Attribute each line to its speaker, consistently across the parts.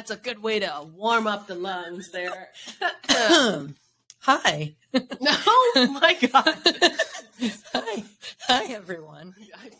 Speaker 1: That's a good way to warm up the lungs there.
Speaker 2: Hi.
Speaker 1: Oh my God.
Speaker 2: Hi, everyone.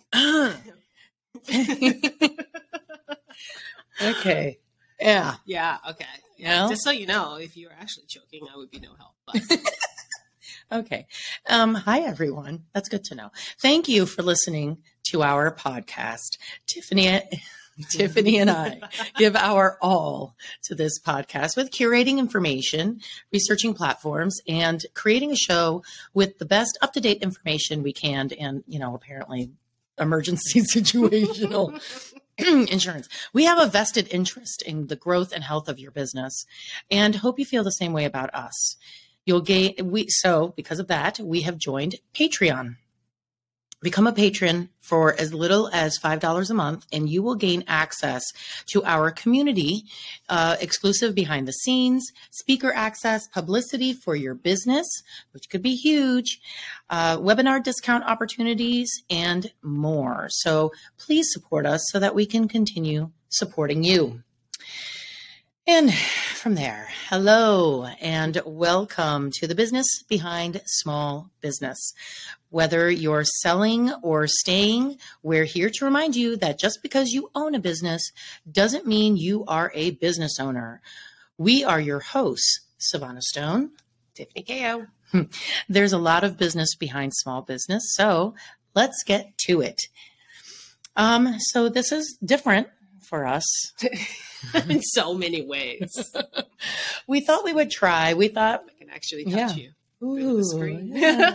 Speaker 2: Okay. Yeah.
Speaker 1: Yeah. Okay.
Speaker 2: Yeah.
Speaker 1: Just so you know, if you were actually choking, I would be no help. But.
Speaker 2: Okay. Hi, everyone. That's good to know. Thank you for listening to our podcast. Tiffany and I give our all to this podcast with curating information, researching platforms, and creating a show with the best up-to-date information we can and, apparently emergency situational insurance. We have a vested interest in the growth and health of your business and hope you feel the same way about us. Because of that, we have joined Patreon. Become a patron for as little as $5 a month, and you will gain access to our community, exclusive behind the scenes, speaker access, publicity for your business, which could be huge, webinar discount opportunities, and more. So please support us so that we can continue supporting you. And from there, hello and welcome to the business behind small business. Whether you're selling or staying, we're here to remind you that just because you own a business doesn't mean you are a business owner. We are your hosts, Savannah Stone,
Speaker 1: Tiffany Ko.
Speaker 2: There's a lot of business behind small business, so let's get to it. So this is different for us.
Speaker 1: In so many ways.
Speaker 2: We thought we would try. We thought
Speaker 1: I can actually touch you through the screen.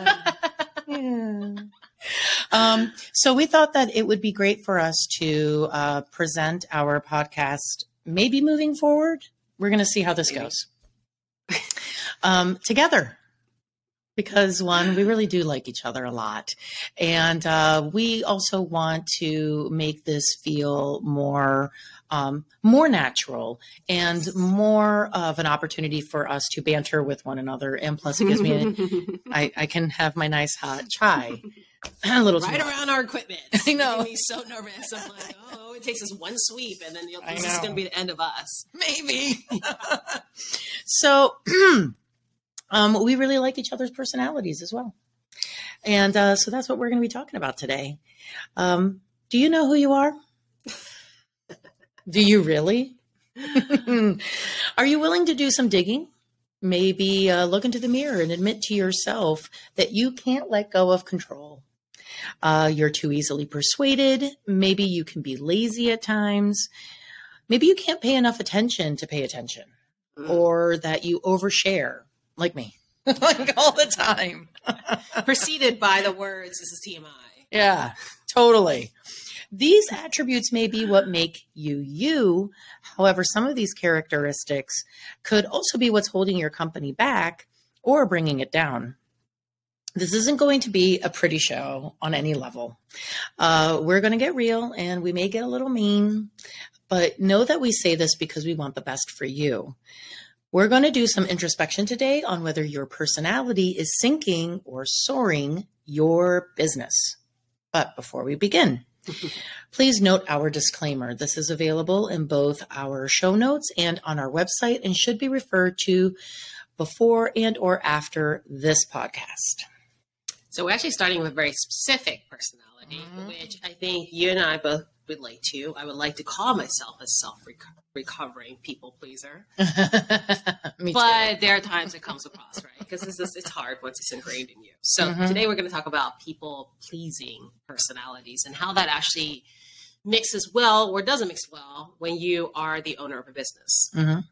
Speaker 2: Yeah. So we thought that it would be great for us to present our podcast, maybe moving forward. We're going to see how this goes. Together. Because one, we really do like each other a lot. And we also want to make this feel more natural and more of an opportunity for us to banter with one another. And plus it gives me, I can have my nice hot chai. A little
Speaker 1: right around our equipment.
Speaker 2: I know.
Speaker 1: Making me so nervous. I'm like, it takes us one sweep and then this is going to be the end of us.
Speaker 2: Maybe. So, we really like each other's personalities as well. And so that's what we're going to be talking about today. Do you know who you are? Do you really? Are you willing to do some digging? Maybe look into the mirror and admit to yourself that you can't let go of control. You're too easily persuaded. Maybe you can be lazy at times. Maybe you can't pay enough attention to pay attention. Or that you overshare. Like me, like all the time.
Speaker 1: Preceded by the words, this is TMI.
Speaker 2: Yeah, totally. These attributes may be what make you you. However, some of these characteristics could also be what's holding your company back or bringing it down. This isn't going to be a pretty show on any level. We're going to get real and we may get a little mean, but know that we say this because we want the best for you. We're going to do some introspection today on whether your personality is sinking or soaring your business. But before we begin, please note our disclaimer. This is available in both our show notes and on our website and should be referred to before and or after this podcast.
Speaker 1: So we're actually starting with a very specific personality, which I think you and I both relate to. I would like to call myself a self-recovering people pleaser.
Speaker 2: Me
Speaker 1: but
Speaker 2: too.
Speaker 1: there are times it comes across, right? Because it's hard once it's ingrained in you. So today we're going to talk about people-pleasing personalities and how that actually mixes well or doesn't mix well when you are the owner of a business.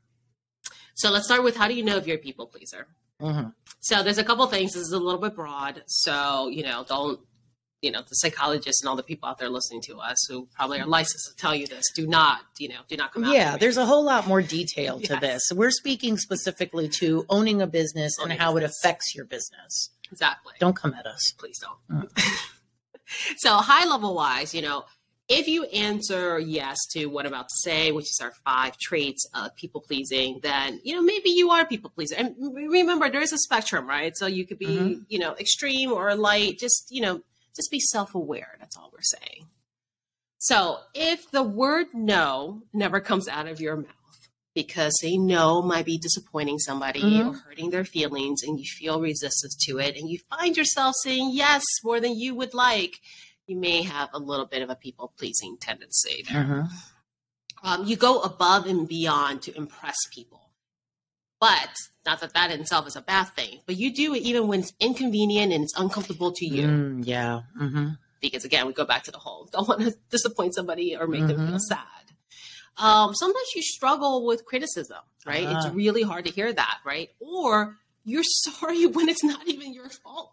Speaker 1: So let's start with, how do you know if you're a people pleaser? So there's a couple things. This is a little bit broad. So, don't, the psychologists and all the people out there listening to us who probably are licensed to tell you this, do not come out.
Speaker 2: Yeah, there's a whole lot more detail to this. We're speaking specifically to owning a business and how it affects your business.
Speaker 1: Exactly.
Speaker 2: Don't come at us.
Speaker 1: Please don't. So high level wise, if you answer yes to what I'm about to say, which is our 5 traits of people pleasing, then, maybe you are a people pleaser. And remember, there is a spectrum, right? So you could be, extreme or light, just be self-aware. That's all we're saying. So if the word no never comes out of your mouth, because they know might be disappointing somebody or hurting their feelings, and you feel resistance to it, and you find yourself saying yes more than you would like, you may have a little bit of a people-pleasing tendency there. You go above and beyond to impress people. But not that that in itself is a bad thing, but you do it even when it's inconvenient and it's uncomfortable to you. Because again, we go back to the whole, don't want to disappoint somebody or make them feel sad. Sometimes you struggle with criticism, right? It's really hard to hear that, right? Or you're sorry when it's not even your fault.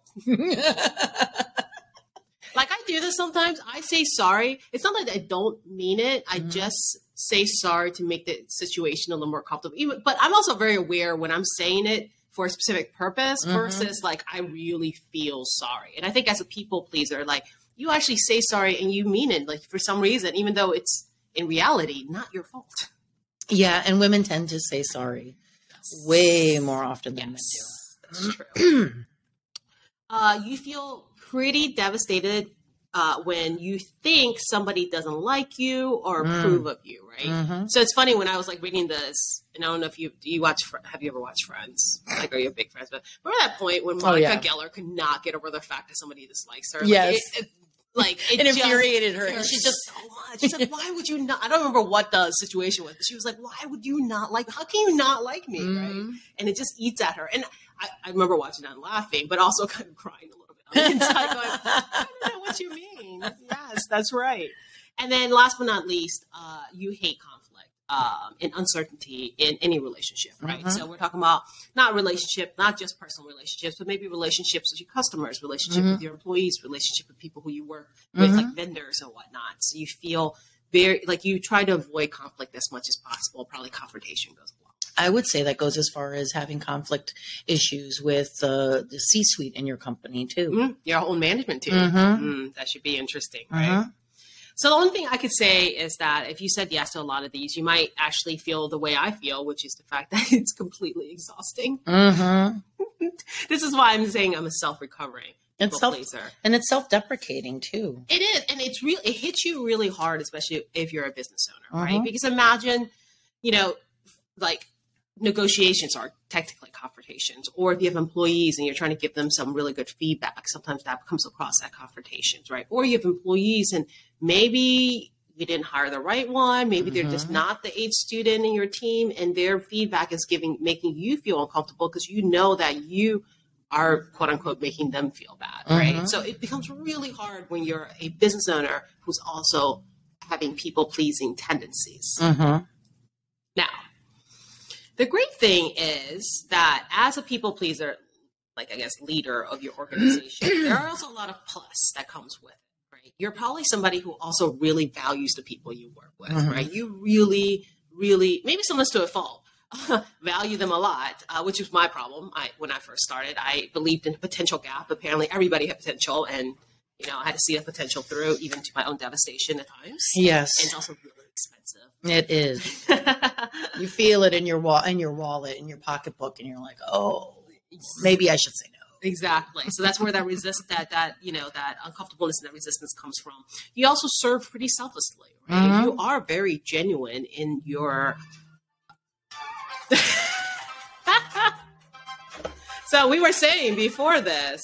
Speaker 1: Like I do this sometimes. I say sorry. It's not that I don't mean it. I just say sorry to make the situation a little more comfortable. But I'm also very aware when I'm saying it for a specific purpose versus like I really feel sorry. And I think as a people pleaser, like you actually say sorry and you mean it, like for some reason, even though it's in reality not your fault.
Speaker 2: Yeah, and women tend to say sorry way more often than men do.
Speaker 1: That's true. You feel pretty devastated when you think somebody doesn't like you or approve of you, right? So it's funny when I was like reading this, and I don't know if have you ever watched Friends? Like, are you a big Friends? But remember that point when Monica Geller could not get over the fact that somebody dislikes her?
Speaker 2: Yes.
Speaker 1: Like,
Speaker 2: it infuriated her.
Speaker 1: She just so much. She's like, why would you not? I don't remember what the situation was, but she was like, why would you not like? How can you not like me, right? And it just eats at her. And I remember watching that and laughing, but also kind of crying a little bit on the inside, going, I don't know what you mean. Yes, that's right. And then, last but not least, you hate conflict and uncertainty in any relationship, right? So we're talking about not just personal relationships, but maybe relationships with your customers, relationship with your employees, relationship with people who you work with, like vendors and whatnot. So you feel very like you try to avoid conflict as much as possible. Probably confrontation goes along.
Speaker 2: I would say that goes as far as having conflict issues with the C-suite in your company too.
Speaker 1: Your own management team. That should be interesting, right? So the only thing I could say is that if you said yes to a lot of these, you might actually feel the way I feel, which is the fact that it's completely exhausting. This is why I'm saying I'm a self-recovering pleaser.
Speaker 2: And it's self-deprecating too.
Speaker 1: It is. And it hits you really hard, especially if you're a business owner, right? Because imagine, like negotiations are technically confrontations, or if you have employees and you're trying to give them some really good feedback, sometimes that comes across as confrontations, right? Or you have employees and maybe you didn't hire the right one. Maybe they're just not the 8th student in your team, and their feedback is making you feel uncomfortable because you know that you are quote unquote making them feel bad, right? So it becomes really hard when you're a business owner who's also having people pleasing tendencies. Now, the great thing is that as a people pleaser, like I guess leader of your organization, there are also a lot of plus that comes with it, right? You're probably somebody who also really values the people you work with, right? You really, really, maybe sometimes to a fault, value them a lot, which was my problem. When I first started, I believed in a potential gap. Apparently everybody had potential, and I had to see the potential through, even to my own devastation at times.
Speaker 2: Yes.
Speaker 1: And it's also really expensive.
Speaker 2: It is. You feel it in your wallet, in your pocketbook, and you're like, oh, maybe I should say no.
Speaker 1: Exactly. So that's where that that uncomfortableness and that resistance comes from. You also serve pretty selflessly, right? You are very genuine in your. So we were saying before this,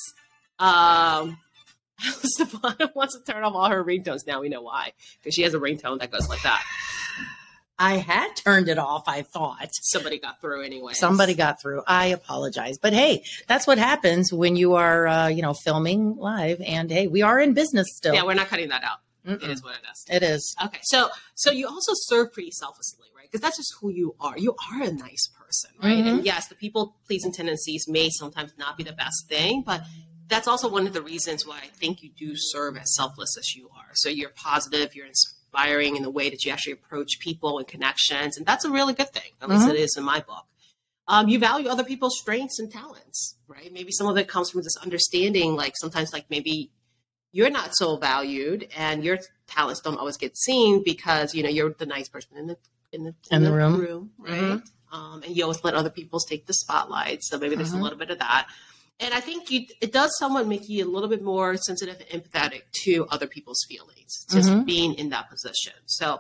Speaker 1: Stefana wants to turn off all her ringtones. Now we know why, because she has a ringtone that goes like that.
Speaker 2: I had turned it off, I thought.
Speaker 1: Somebody got through anyway.
Speaker 2: Somebody got through. I apologize. But hey, that's what happens when you are, filming live. And hey, we are in business still.
Speaker 1: Yeah, we're not cutting that out. It is what it is.
Speaker 2: It is.
Speaker 1: Okay. So you also serve pretty selflessly, right? Because that's just who you are. You are a nice person, right? And yes, the people-pleasing tendencies may sometimes not be the best thing, but that's also one of the reasons why I think you do serve as selfless as you are. So you're positive, you're inspiring in the way that you actually approach people and connections. And that's a really good thing. At least it is in my book. You value other people's strengths and talents, right? Maybe some of it comes from this understanding, like sometimes like maybe you're not so valued and your talents don't always get seen because, you're the nice person in the room, right? And you always let other people take the spotlight. So maybe there's a little bit of that. And I think it does somewhat make you a little bit more sensitive and empathetic to other people's feelings, just being in that position. So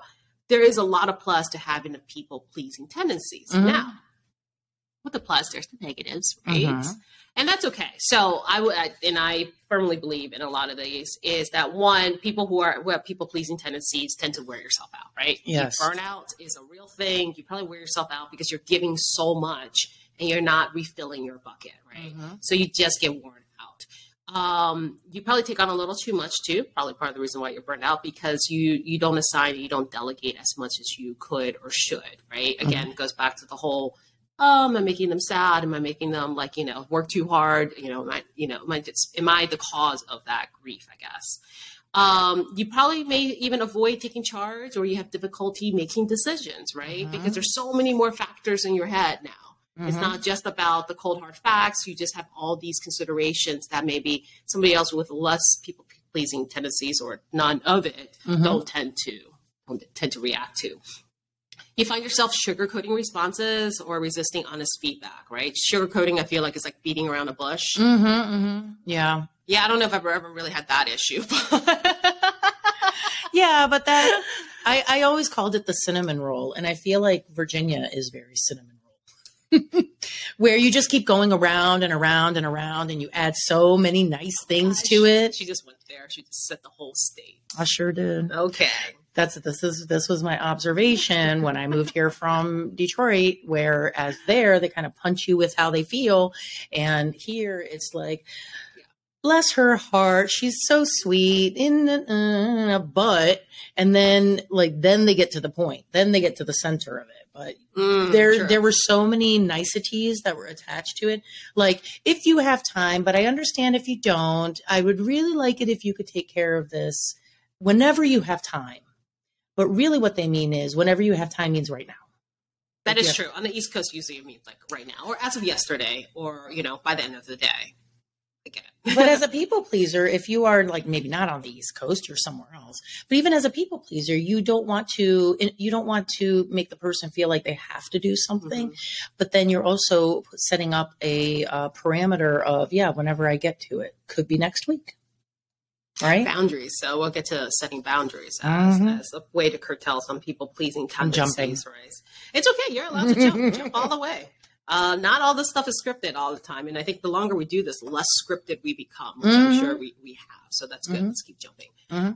Speaker 1: there is a lot of plus to having the people-pleasing tendencies. Now, with the plus, there's the negatives, right? And that's okay. So I firmly believe in a lot of these is that one, people who have people-pleasing tendencies tend to wear yourself out, right?
Speaker 2: Yes.
Speaker 1: Burnout is a real thing. You probably wear yourself out because you're giving so much and you're not refilling your bucket, right? So you just get worn out. You probably take on a little too much too. Probably part of the reason why you're burned out because you don't assign, you don't delegate as much as you could or should, right? Again, it goes back to the whole, am I making them sad? Am I making them work too hard? Am I the cause of that grief, I guess? You probably may even avoid taking charge or you have difficulty making decisions, right? Because there's so many more factors in your head now. It's not just about the cold hard facts. You just have all these considerations that maybe somebody else with less people pleasing tendencies or none of it don't tend to react to. You find yourself sugarcoating responses or resisting honest feedback, right? Sugarcoating, I feel like, is like beating around a bush.
Speaker 2: Yeah.
Speaker 1: Yeah, I don't know if I've ever really had that issue.
Speaker 2: Yeah, but that I always called it the cinnamon roll, and I feel like Virginia is very cinnamon roll. Where you just keep going around and around and around, and you add so many nice things to it.
Speaker 1: She just went there. She just set the whole stage.
Speaker 2: I sure did.
Speaker 1: Okay.
Speaker 2: This was my observation when I moved here from Detroit, whereas there they kind of punch you with how they feel, and here it's like, bless her heart, she's so sweet but and then they get to the point, then they get to the center of it. But there were so many niceties that were attached to it. Like, if you have time, but I understand if you don't, I would really like it if you could take care of this whenever you have time. But really what they mean is whenever you have time means right now.
Speaker 1: That is true. On the East Coast, usually it means like right now or as of yesterday or, by the end of the day. I get it.
Speaker 2: But as a people pleaser, if you are like maybe not on the East Coast, you're somewhere else. But even as a people pleaser, you don't want to make the person feel like they have to do something. But then you're also setting up a parameter of, whenever I get to it, could be next week. Right?
Speaker 1: Boundaries. So we'll get to setting boundaries as a way to curtail some people pleasing tendencies. Right? It's okay. You're allowed to jump all the way. Not all this stuff is scripted all the time. And I think the longer we do this, the less scripted we become, which I'm sure we have. So that's good. Let's keep jumping.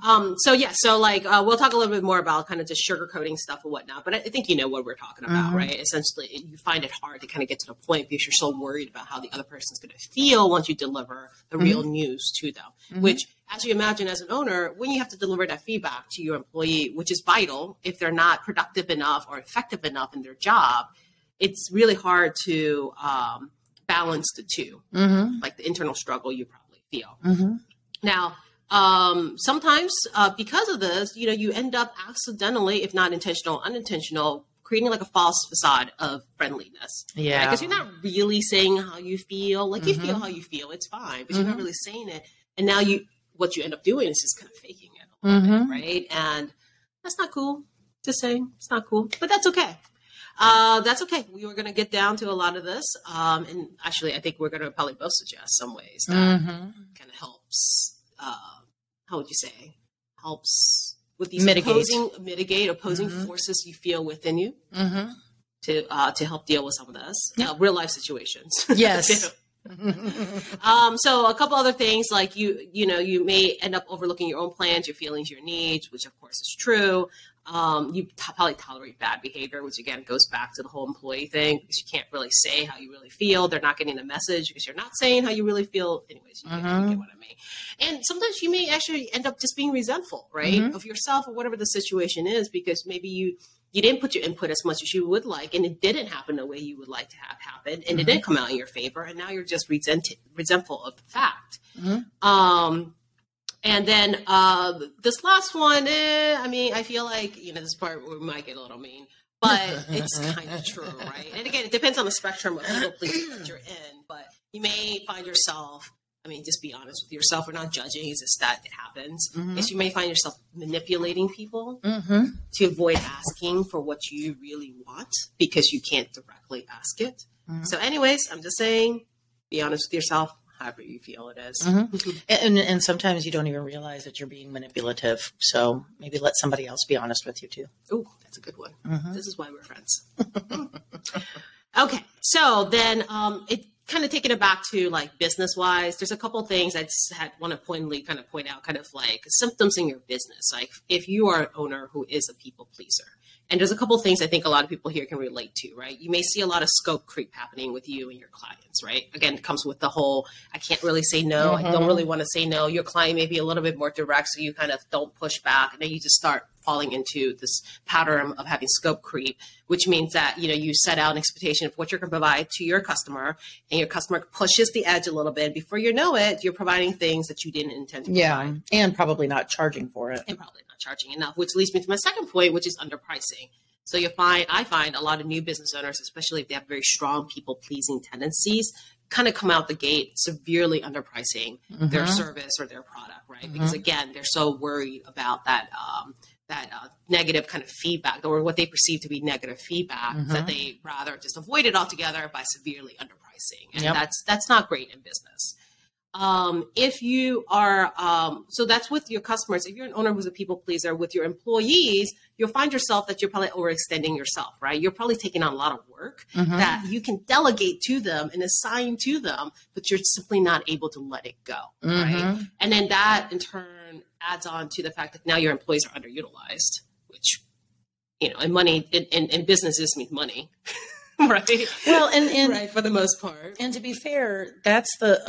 Speaker 1: We'll talk a little bit more about kind of just sugarcoating stuff and whatnot. But I think you know what we're talking about, right? Essentially, you find it hard to kind of get to the point because you're so worried about how the other person's going to feel once you deliver the real news to them, which, as you imagine as an owner, when you have to deliver that feedback to your employee, which is vital, if they're not productive enough or effective enough in their job, it's really hard to balance the two, like the internal struggle you probably feel. Now, sometimes because of this, you end up accidentally, if not intentional, unintentional, creating like a false facade of friendliness. Yeah. Because you're not really saying how you feel. Like you feel how you feel. It's fine, but you're not really saying it. And now what you end up doing is just kind of faking it a little bit, right? And that's not cool. Just saying, it's not cool, but that's okay. That's okay. We were going to get down to a lot of this. And actually, I think we're going to probably both suggest some ways that kind of helps, how would you say, helps with these opposing forces you feel within you to help deal with some of this real life situations.
Speaker 2: Yes.
Speaker 1: So a couple other things like you may end up overlooking your own plans, your feelings, your needs, which of course is true. You probably tolerate bad behavior, which again goes back to the whole employee thing because you can't really say how you really feel. They're not getting the message because you're not saying how you really feel. Anyways, you get what I mean. And sometimes you may actually end up just being resentful, right, of yourself or whatever the situation is because maybe you didn't put your input as much as you would like, and it didn't happen the way you would like to have happen, and it didn't come out in your favor, and now you're just resentful of the fact. And then this last one, I feel like, this part we might get a little mean, but it's kind of true, right? And again, it depends on the spectrum of people pleasing that you're in, but you may find yourself, just be honest with yourself. We're not judging. It's just that it happens. Is you may find yourself manipulating people to avoid asking for what you really want because you can't directly ask it. So anyways, I'm just saying, be honest with yourself. however you feel it is.
Speaker 2: And sometimes you don't even realize that you're being manipulative. So maybe let somebody else be honest with you too.
Speaker 1: Oh, that's a good one. This is why we're friends. Okay. So then it kind of taking it back to like business wise, there's a couple of things I just want to point out, kind of like symptoms in your business. Like if you are an owner who is a people pleaser, and there's a couple of things I think a lot of people here can relate to, right? You may see a lot of scope creep happening with you and your clients, right? Again, it comes with the whole, I can't really say no. I don't really want to say no. Your client may be a little bit more direct, so you kind of don't push back. And then you just start falling into this pattern of having scope creep, which means that, you set out an expectation of what you're going to provide to your customer, and your customer pushes the edge a little bit. Before you know it, you're providing things that you didn't intend to provide.
Speaker 2: And probably not charging for it.
Speaker 1: And probably not charging enough, which leads me to my second point, which is underpricing. So I find a lot of new business owners, especially if they have very strong people-pleasing tendencies, kind of come out the gate severely underpricing their service or their product, right? Because again, they're so worried about that negative kind of feedback, or what they perceive to be negative feedback, that they rather just avoid it altogether by severely underpricing. And that's not great in business. If you are, so that's with your customers. If you're an owner who's a people pleaser with your employees, you'll find yourself that you're probably overextending yourself, right? You're probably taking on a lot of work that you can delegate to them and assign to them, but you're simply not able to let it go, right? And then that in turn adds on to the fact that now your employees are underutilized, which, and money in businesses means money. Right.
Speaker 2: Well, and
Speaker 1: right, for the most part.
Speaker 2: And to be fair, that's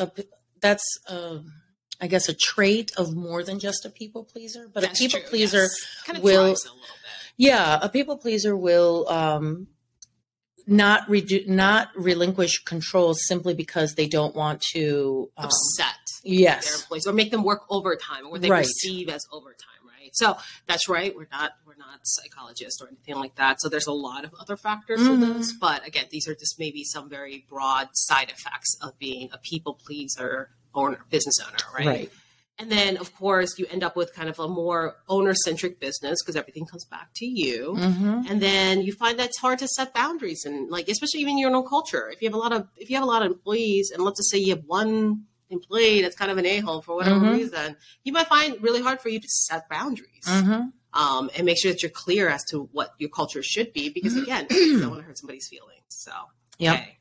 Speaker 2: I guess a trait of more than just a people pleaser, but
Speaker 1: That's
Speaker 2: a people
Speaker 1: true,
Speaker 2: pleaser
Speaker 1: kind of
Speaker 2: will,
Speaker 1: drives it a little bit.
Speaker 2: a people pleaser will, not relinquish control simply because they don't want to
Speaker 1: upset
Speaker 2: their
Speaker 1: employees or make them work overtime, or what they perceive as overtime, right? So that's right. We're not psychologists or anything like that. So there's a lot of other factors to this, but again, these are just maybe some very broad side effects of being a people pleaser business owner, right? And then, of course, you end up with kind of a more owner-centric business because everything comes back to you. And then you find that it's hard to set boundaries, and like, especially even in your own culture. If you have a lot of employees, and let's just say you have one employee that's kind of an a-hole for whatever reason, you might find it really hard for you to set boundaries and make sure that you're clear as to what your culture should be, because again, you don't want to hurt somebody's feelings. So, okay.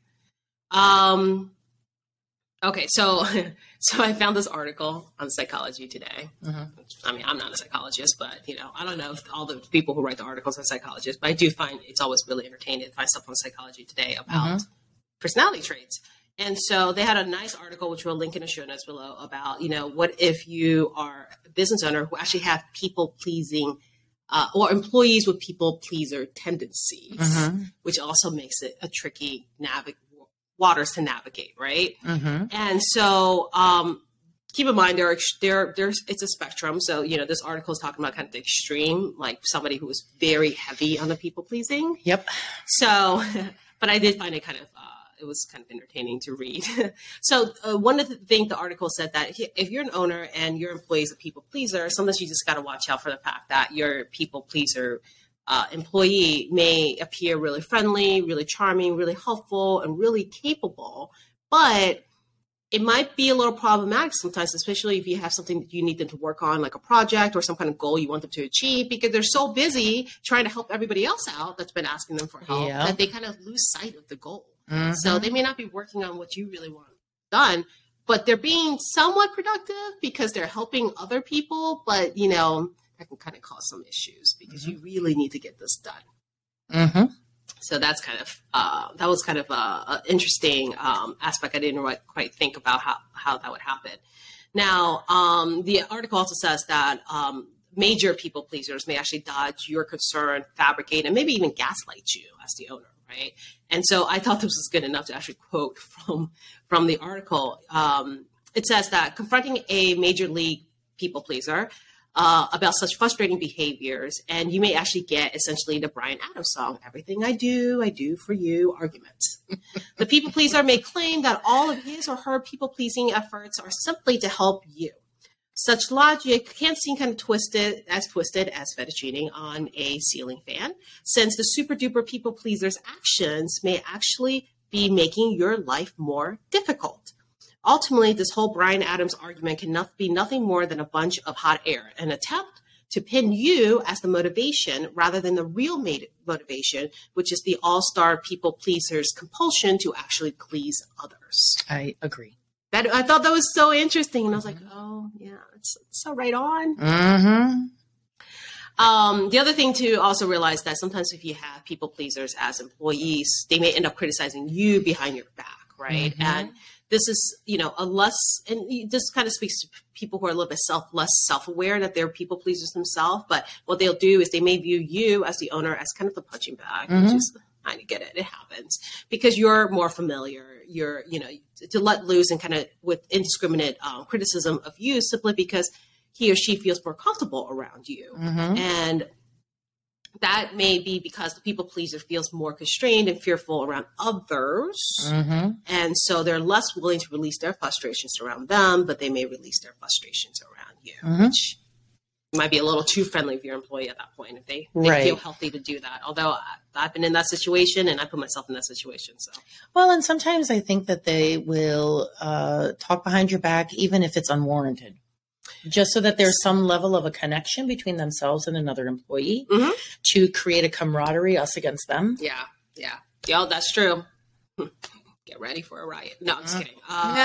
Speaker 1: Okay, so I found this article on Psychology Today. I mean, I'm not a psychologist, but I don't know if all the people who write the articles are psychologists, but I do find it's always really entertaining to find stuff on Psychology Today about personality traits. And so they had a nice article, which we'll link in the show notes below, about what if you are a business owner who actually have people pleasing or employees with people pleaser tendencies, which also makes it a tricky waters to navigate, right? And so keep in mind there's it's a spectrum. So this article is talking about kind of the extreme, like somebody who was very heavy on the people pleasing. So, but I did find it kind of it was kind of entertaining to read. So one of the things the article said that if you're an owner and your employee is a people pleaser, sometimes you just got to watch out for the fact that your people pleaser employee may appear really friendly, really charming, really helpful, and really capable, but it might be a little problematic sometimes, especially if you have something that you need them to work on, like a project or some kind of goal you want them to achieve, because they're so busy trying to help everybody else out that's been asking them for help that they kind of lose sight of the goal. So they may not be working on what you really want done, but they're being somewhat productive because they're helping other people, but that can kind of cause some issues because you really need to get this done. So that's kind of that was kind of an interesting aspect. I didn't quite think about how that would happen. Now, the article also says that major people pleasers may actually dodge your concern, fabricate, and maybe even gaslight you as the owner, right? And so I thought this was good enough to actually quote from the article. It says that confronting a major league people pleaser about such frustrating behaviors, and you may actually get essentially the Bryan Adams song, "Everything I do for you" argument. The people pleaser may claim that all of his or her people-pleasing efforts are simply to help you. Such logic can seem kind of twisted as fettuccine on a ceiling fan, since the super-duper people pleaser's actions may actually be making your life more difficult. Ultimately, this whole Bryan Adams argument can be nothing more than a bunch of hot air, an attempt to pin you as the motivation rather than the real motivation, which is the all-star people pleaser's compulsion to actually please others.
Speaker 2: I agree.
Speaker 1: I thought that was so interesting. And I was like, oh, yeah, it's so right on. The other thing to also realize that sometimes if you have people pleasers as employees, they may end up criticizing you behind your back, right? And this is, and this kind of speaks to people who are a little bit less self-aware that they're people pleasers themselves. But what they'll do is they may view you as the owner as kind of the punching bag, which is, I get it. It happens because you're more familiar. You're, to let loose and kind of with indiscriminate criticism of you simply because he or she feels more comfortable around you. And that may be because the people pleaser feels more constrained and fearful around others. And so they're less willing to release their frustrations around them, but they may release their frustrations around you, which might be a little too friendly with your employee at that point if they feel healthy to do that. Although I've been in that situation and I put myself in that situation. So,
Speaker 2: well, and sometimes I think that they will talk behind your back, even if it's unwarranted. Just so that there's some level of a connection between themselves and another employee to create a camaraderie, us against them.
Speaker 1: Yeah, that's true. Get ready for a riot. No, I'm just kidding.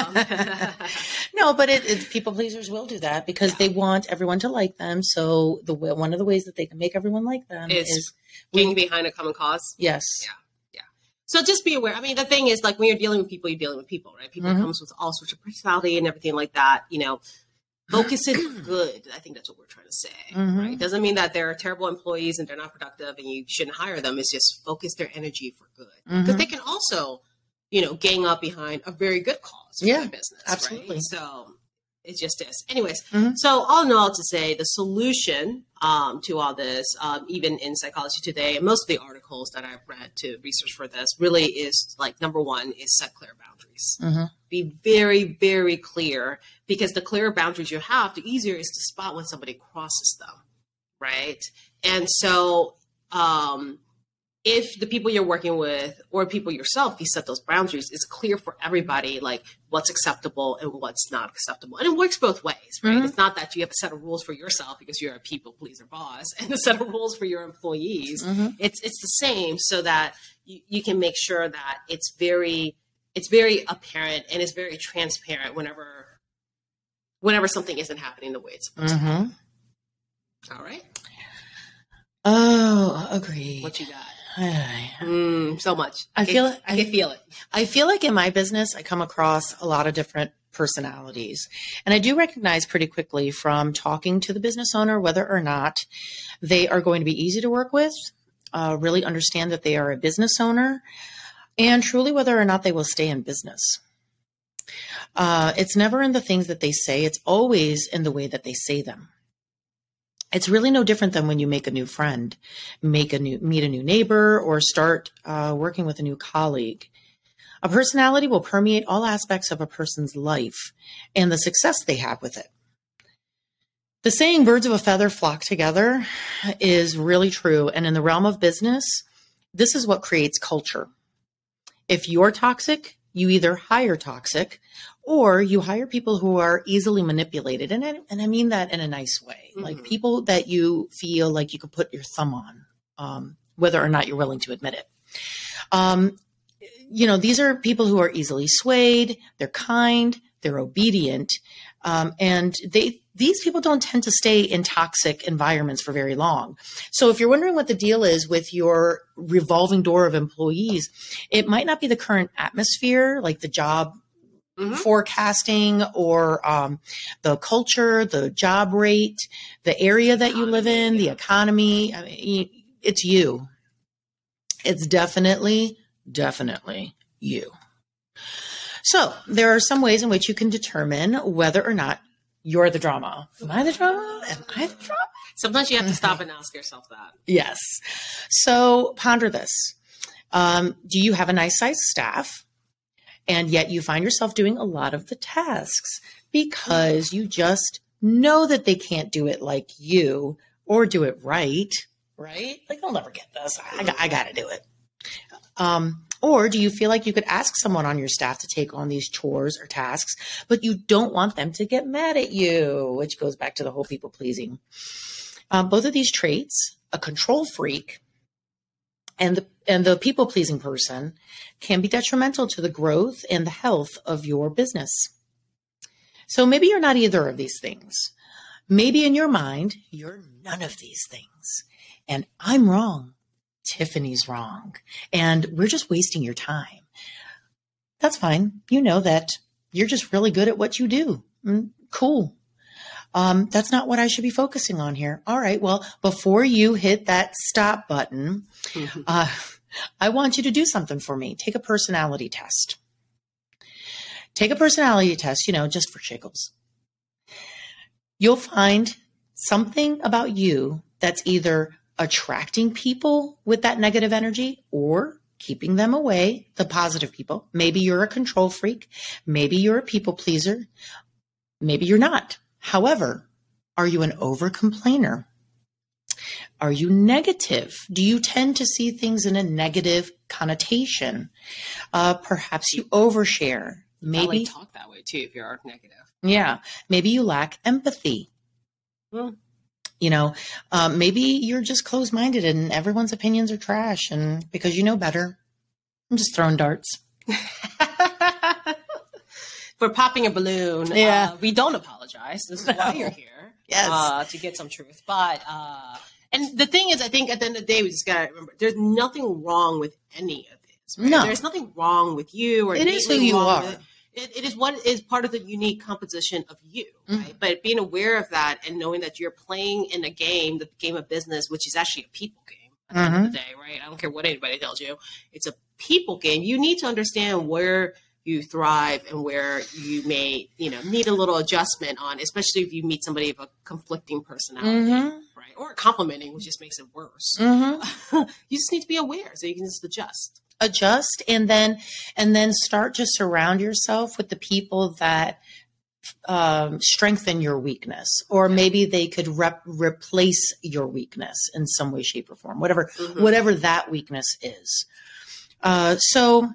Speaker 2: No, but people pleasers will do that because they want everyone to like them. So one of the ways that they can make everyone like them is
Speaker 1: getting behind a common cause.
Speaker 2: Yes.
Speaker 1: Yeah. So just be aware. I mean, the thing is, like, when you're dealing with people, you're dealing with people, right? People comes with all sorts of personality and everything like that, Focus it good. I think that's what we're trying to say, right? It doesn't mean that they're terrible employees and they're not productive and you shouldn't hire them. It's just focus their energy for good. Because they can also, gang up behind a very good cause for their business.
Speaker 2: Absolutely.
Speaker 1: Right? So it just is. Anyways, so all in all to say the solution to all this, even in Psychology Today, and most of the articles that I've read to research for this really is like, number one is set clear boundaries. Be very, very clear, because the clearer boundaries you have, the easier it is to spot when somebody crosses them, right? And so if the people you're working with or people yourself, you set those boundaries, it's clear for everybody, like what's acceptable and what's not acceptable. And it works both ways, right? It's not that you have a set of rules for yourself because you're a people pleaser boss and a set of rules for your employees. It's the same, so that you can make sure that it's very apparent and it's very transparent whenever something isn't happening the way it's supposed to. All right.
Speaker 2: Oh, agreed.
Speaker 1: What you got?
Speaker 2: So
Speaker 1: much.
Speaker 2: I can
Speaker 1: feel it.
Speaker 2: I feel like in my business, I come across a lot of different personalities. And I do recognize pretty quickly from talking to the business owner whether or not they are going to be easy to work with, really understand that they are a business owner, and truly whether or not they will stay in business. It's never in the things that they say. It's always in the way that they say them. It's really no different than when you make a new friend, meet a new neighbor, or start working with a new colleague. A personality will permeate all aspects of a person's life and the success they have with it. The saying, birds of a feather flock together, is really true. And in the realm of business, this is what creates culture. If you're toxic, you either hire toxic or you hire people who are easily manipulated. And I mean that in a nice way, like people that you feel like you could put your thumb on, whether or not you're willing to admit it. These are people who are easily swayed. They're kind, they're obedient. And these people don't tend to stay in toxic environments for very long. So if you're wondering what the deal is with your revolving door of employees, it might not be the current atmosphere, like the job forecasting or the culture, the job rate, the area that you live in, the economy. I mean, it's you. It's definitely you. So there are some ways in which you can determine whether or not you're the drama. Am I the drama? Am I the drama?
Speaker 1: Sometimes you have to stop and ask yourself that.
Speaker 2: Yes. So ponder this. Do you have a nice sized staff? And yet you find yourself doing a lot of the tasks because you just know that they can't do it like you or do it right? Like, they'll never get this. I got to do it. Or do you feel like you could ask someone on your staff to take on these chores or tasks, but you don't want them to get mad at you, which goes back to the whole people pleasing. Both of these traits, a control freak and the people pleasing person, can be detrimental to the growth and the health of your business. So maybe you're not either of these things. Maybe in your mind, you're none of these things. And I'm wrong. Tiffany's wrong. And we're just wasting your time. That's fine. You know that you're just really good at what you do. Cool. That's not what I should be focusing on here. All right. Well, before you hit that stop button, I want you to do something for me. Take a personality test. Take a personality test, just for giggles. You'll find something about you that's either attracting people with that negative energy or keeping them away, the positive people. Maybe you're a control freak. Maybe you're a people pleaser. Maybe you're not. However, are you an over complainer? Are you negative? Do you tend to see things in a negative connotation? Perhaps you overshare. Maybe
Speaker 1: talk that way too if you're negative.
Speaker 2: Yeah. Maybe you lack empathy.
Speaker 1: Well,
Speaker 2: maybe you're just closed-minded and everyone's opinions are trash, and because you know better, I'm just throwing darts.
Speaker 1: For popping a balloon, we don't apologize. This is why you're here.
Speaker 2: Yes.
Speaker 1: To get some truth. But, and the thing is, I think at the end of the day, we just got to remember, there's nothing wrong with any of this. Right?
Speaker 2: No.
Speaker 1: There's nothing wrong with you. Or
Speaker 2: it is who you are.
Speaker 1: It is what is part of the unique composition of you, right?
Speaker 2: Mm-hmm.
Speaker 1: But being aware of that and knowing that you're playing in a game, the game of business, which is actually a people game at the end of the day, right? I don't care what anybody tells you. It's a people game. You need to understand where you thrive and where you may, need a little adjustment on, especially if you meet somebody of a conflicting personality, right? Or complimenting, which just makes it worse. You just need to be aware so you can just adjust
Speaker 2: and then start to surround yourself with the people that strengthen your weakness, or maybe they could replace your weakness in some way, shape, or form, whatever that weakness is. So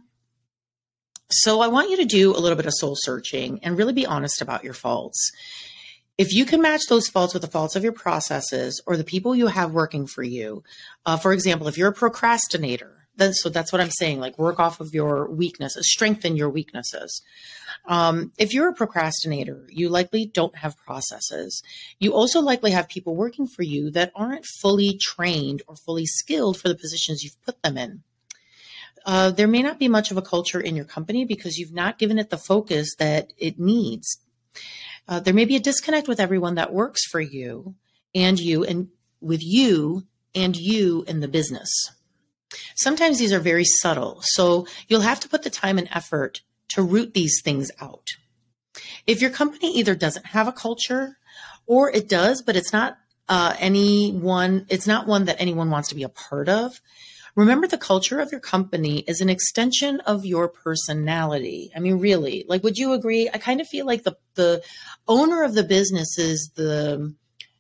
Speaker 2: I want you to do a little bit of soul searching and really be honest about your faults. If you can match those faults with the faults of your processes or the people you have working for you, for example, if you're a procrastinator, so that's what I'm saying, like work off of your weaknesses, strengthen your weaknesses. If you're a procrastinator, you likely don't have processes. You also likely have people working for you that aren't fully trained or fully skilled for the positions you've put them in. There may not be much of a culture in your company because you've not given it the focus that it needs. There may be a disconnect with everyone that works for you and with you and you in the business. Sometimes these are very subtle, so you'll have to put the time and effort to root these things out. If your company either doesn't have a culture or it does, but it's not it's not one that anyone wants to be a part of, remember the culture of your company is an extension of your personality. I mean, really, like, would you agree? I kind of feel like the owner of the business is the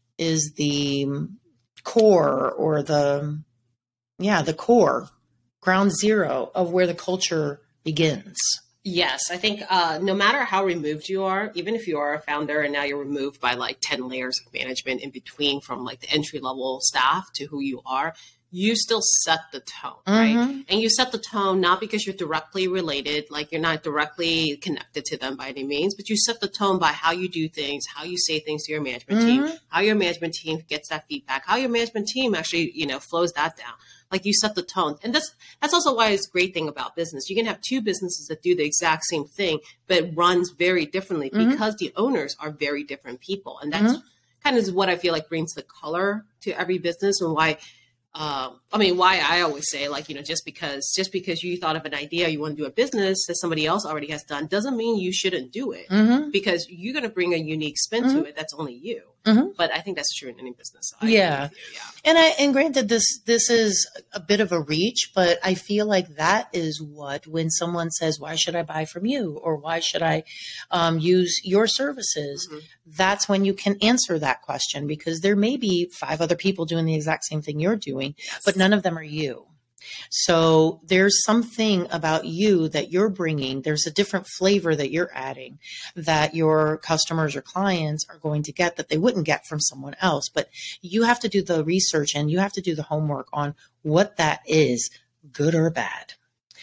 Speaker 2: core or the core, ground zero of where the culture begins.
Speaker 1: Yes, I think no matter how removed you are, even if you are a founder and now you're removed by like 10 layers of management in between from like the entry level staff to who you are, you still set the tone, right? And you set the tone not because you're directly related, like you're not directly connected to them by any means, but you set the tone by how you do things, how you say things to your management team, how your management team gets that feedback, how your management team actually, flows that down. Like you set the tone. And that's also why it's a great thing about business. You can have two businesses that do the exact same thing, but runs very differently because the owners are very different people. And that's kind of what I feel like brings the color to every business, and why why I always say, like, just because you thought of an idea, you want to do a business that somebody else already has done, doesn't mean you shouldn't do it, because you're going to bring a unique spin to it. That's only you. But I think that's true in any business. So
Speaker 2: yeah. And granted, this is a bit of a reach, but I feel like that is when someone says, why should I buy from you? Or why should I use your services? That's when you can answer that question, because there may be 5 other people doing the exact same thing you're doing, but none of them are you. So there's something about you that you're bringing. There's a different flavor that you're adding that your customers or clients are going to get that they wouldn't get from someone else. But you have to do the research and you have to do the homework on what that is, good or bad.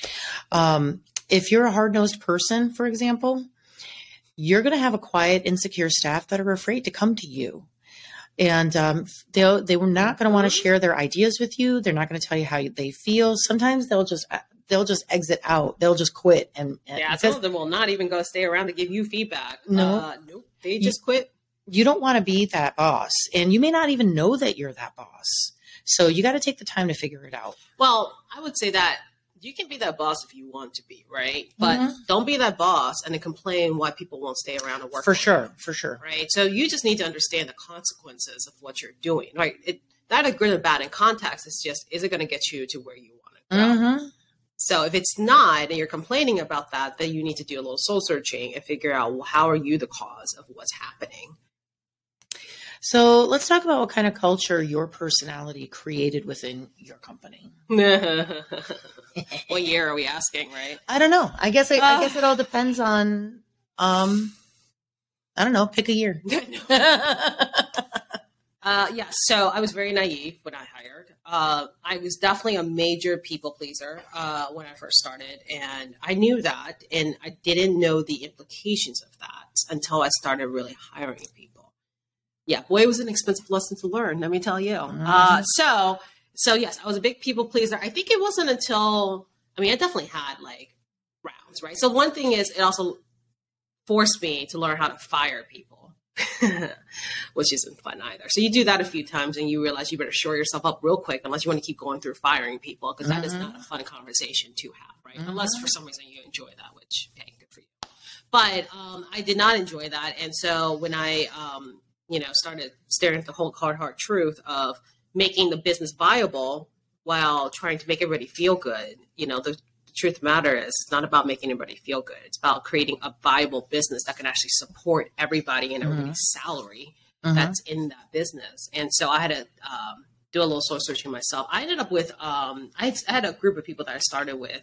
Speaker 2: If you're a hard-nosed person, for example, you're going to have a quiet, insecure staff that are afraid to come to you. And they were not going to want to share their ideas with you. They're not going to tell you how they feel. Sometimes they'll just exit out. They'll just quit. And
Speaker 1: some of them will not even go stay around to give you feedback.
Speaker 2: Nope.
Speaker 1: They just quit.
Speaker 2: You don't want to be that boss, and you may not even know that you're that boss. So you got to take the time to figure it out.
Speaker 1: Well, I would say that you can be that boss if you want to be, right? But don't be that boss and then complain why people won't stay around and work.
Speaker 2: For sure.
Speaker 1: Right. So you just need to understand the consequences of what you're doing, right? That a good or bad in context is just, is it going to get you to where you want to go?
Speaker 2: Mm-hmm.
Speaker 1: So if it's not, and you're complaining about that, then you need to do a little soul searching and figure out, well, how are you the cause of what's happening?
Speaker 2: So let's talk about what kind of culture your personality created within your company.
Speaker 1: What year are we asking, right?
Speaker 2: I don't know. I guess it all depends on, I don't know, pick a year.
Speaker 1: So I was very naive when I hired. I was definitely a major people pleaser when I first started, and I knew that, and I didn't know the implications of that until I started really hiring people. Yeah, boy, it was an expensive lesson to learn, let me tell you. So yes, I was a big people pleaser. I think it wasn't until, I definitely had like rounds, right? So one thing is, it also forced me to learn how to fire people, which isn't fun either. So you do that a few times and you realize you better shore yourself up real quick unless you want to keep going through firing people, because that is not a fun conversation to have, right? Unless for some reason you enjoy that, which, hey, good for you. But I did not enjoy that. And so when I, started staring at the whole hard truth of making the business viable while trying to make everybody feel good, the truth of the matter is it's not about making everybody feel good. It's about creating a viable business that can actually support everybody and everybody's salary that's in that business. And so I had to do a little soul searching myself. I ended up with, I had a group of people that I started with,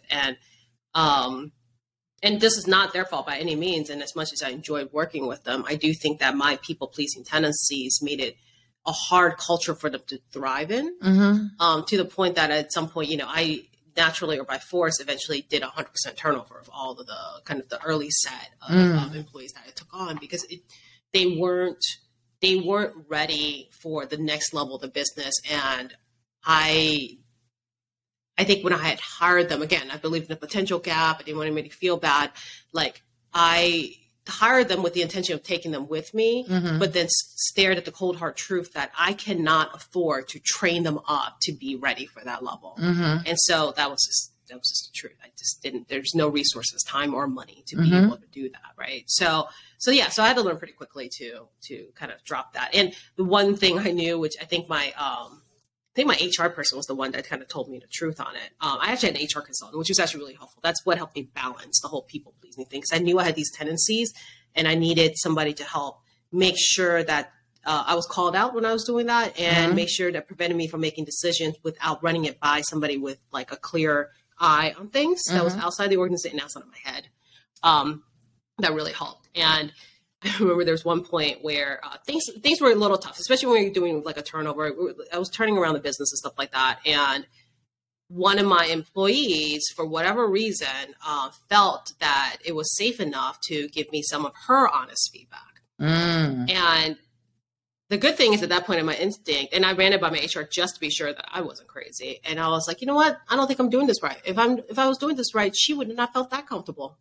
Speaker 1: and this is not their fault by any means. And as much as I enjoyed working with them, I do think that my people-pleasing tendencies made it a hard culture for them to thrive in, to the point that at some point, I naturally or by force eventually did 100% turnover of all of the kind of the early set of employees that I took on, because they weren't ready for the next level of the business. And I think when I had hired them, again, I believed in the potential gap. I didn't want anybody to feel bad. Like, I hired them with the intention of taking them with me, but then stared at the cold hard truth that I cannot afford to train them up to be ready for that level. And so that was just the truth. I just didn't, there's no resources, time or money to be able to do that. Right. So I had to learn pretty quickly to kind of drop that. And the one thing I knew, which I think my HR person was the one that kind of told me the truth on it. I actually had an HR consultant, which was actually really helpful. That's what helped me balance the whole people pleasing thing, because I knew I had these tendencies and I needed somebody to help make sure that I was called out when I was doing that, and make sure that prevented me from making decisions without running it by somebody with like a clear eye on things that was outside the organization and outside of my head. That really helped. And I remember there was one point where things were a little tough, especially when you're doing like a turnover. I was turning around the business and stuff like that. And one of my employees, for whatever reason, felt that it was safe enough to give me some of her honest feedback. And the good thing is, at that point in my instinct, and I ran it by my HR just to be sure that I wasn't crazy. And I was like, you know what? I don't think I'm doing this right. If I was doing this right, she would not have felt that comfortable.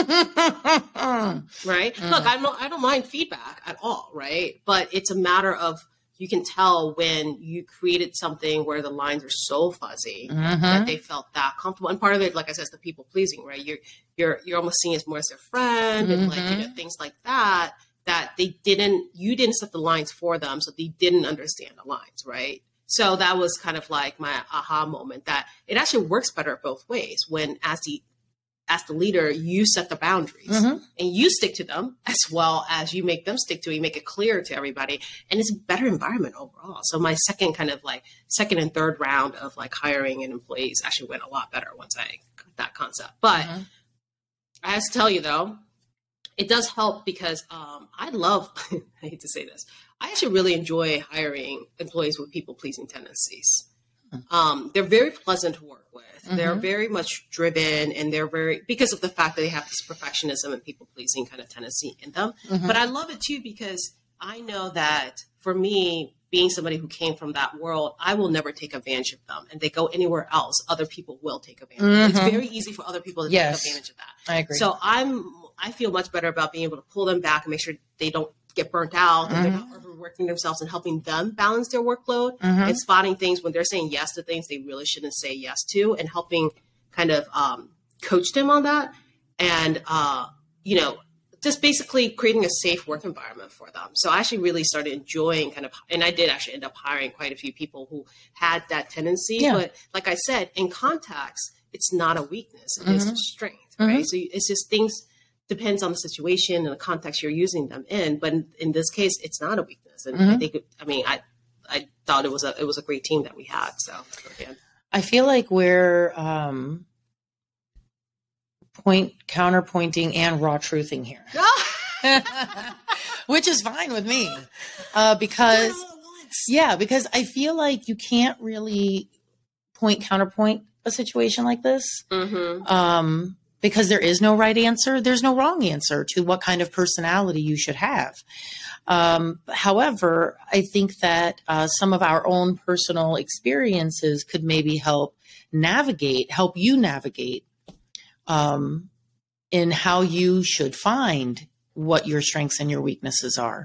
Speaker 1: Right? Look, I don't mind feedback at all, right? But it's a matter of, you can tell when you created something where the lines are so fuzzy that they felt that comfortable. And part of it, like I said, is the people pleasing, right? You're almost seeing it more as their friend and like, things like that you didn't set the lines for them, so they didn't understand the lines, right? So that was kind of like my aha moment, that it actually works better both ways. When as the as the leader, you set the boundaries and you stick to them as well as you make them stick to it. You make it clear to everybody, and it's a better environment overall. So my second and third round of like hiring and employees actually went a lot better once I got that concept. But I have to tell you though, it does help because I hate to say this, I actually really enjoy hiring employees with people-pleasing tendencies. They're very pleasant to work with. They're very much driven, and because of the fact that they have this perfectionism and people-pleasing kind of tendency in them. But I love it too, because I know that for me, being somebody who came from that world, I will never take advantage of them. And they go anywhere else, other people will take advantage. It's very easzy for other people to take advantage of that.
Speaker 2: I agree.
Speaker 1: So I feel much better about being able to pull them back and make sure they don't get burnt out and they're not overworking themselves, and helping them balance their workload and spotting things when they're saying yes to things they really shouldn't say yes to, and helping kind of coach them on that. And, just basically creating a safe work environment for them. So I actually really started enjoying and I did actually end up hiring quite a few people who had that tendency. Yeah. But like I said, in context, it's not a weakness. It is a strength, right? So it's just things depends on the situation and the context you're using them in. But in this case, it's not a weakness. And I think, I thought it was a great team that we had. So again,
Speaker 2: I feel like we're counterpointing and raw truthing here, which is fine with me, because I feel like you can't really counterpoint a situation like this, because there is no right answer. There's no wrong answer to what kind of personality you should have. However, I think that some of our own personal experiences could maybe help you navigate in how you should find what your strengths and your weaknesses are.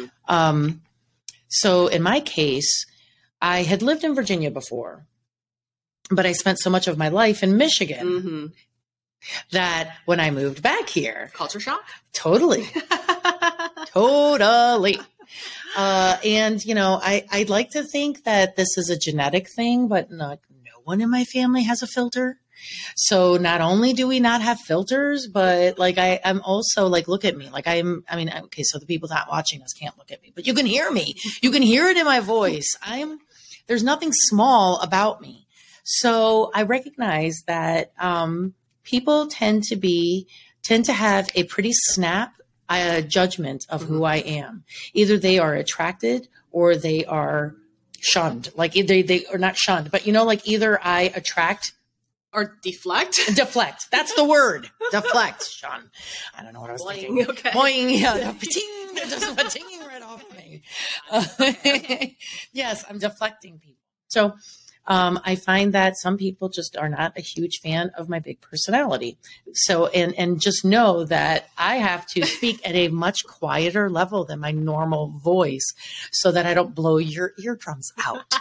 Speaker 2: So in my case, I had lived in Virginia before, but I spent so much of my life in Michigan that when I moved back here,
Speaker 1: culture shock.
Speaker 2: Totally. Totally. And I'd like to think that this is a genetic thing, but no one in my family has a filter. So not only do we not have filters, but I'm also look at me. Okay, so the people not watching us can't look at me, but you can hear me. You can hear it in my voice. There's nothing small about me. So I recognize that people tend to have a pretty snap judgment of who I am. Either they are attracted or they are shunned. They are not shunned, but either I attract
Speaker 1: or deflect.
Speaker 2: Deflect. That's the word. Deflect. Shun. I don't know what I was thinking.
Speaker 1: Okay.
Speaker 2: Boing. Yeah. Pating. Just pating right off me. Okay. Yes, I'm deflecting people. So I find that some people just are not a huge fan of my big personality. So, and just know that I have to speak at a much quieter level than my normal voice so that I don't blow your eardrums out.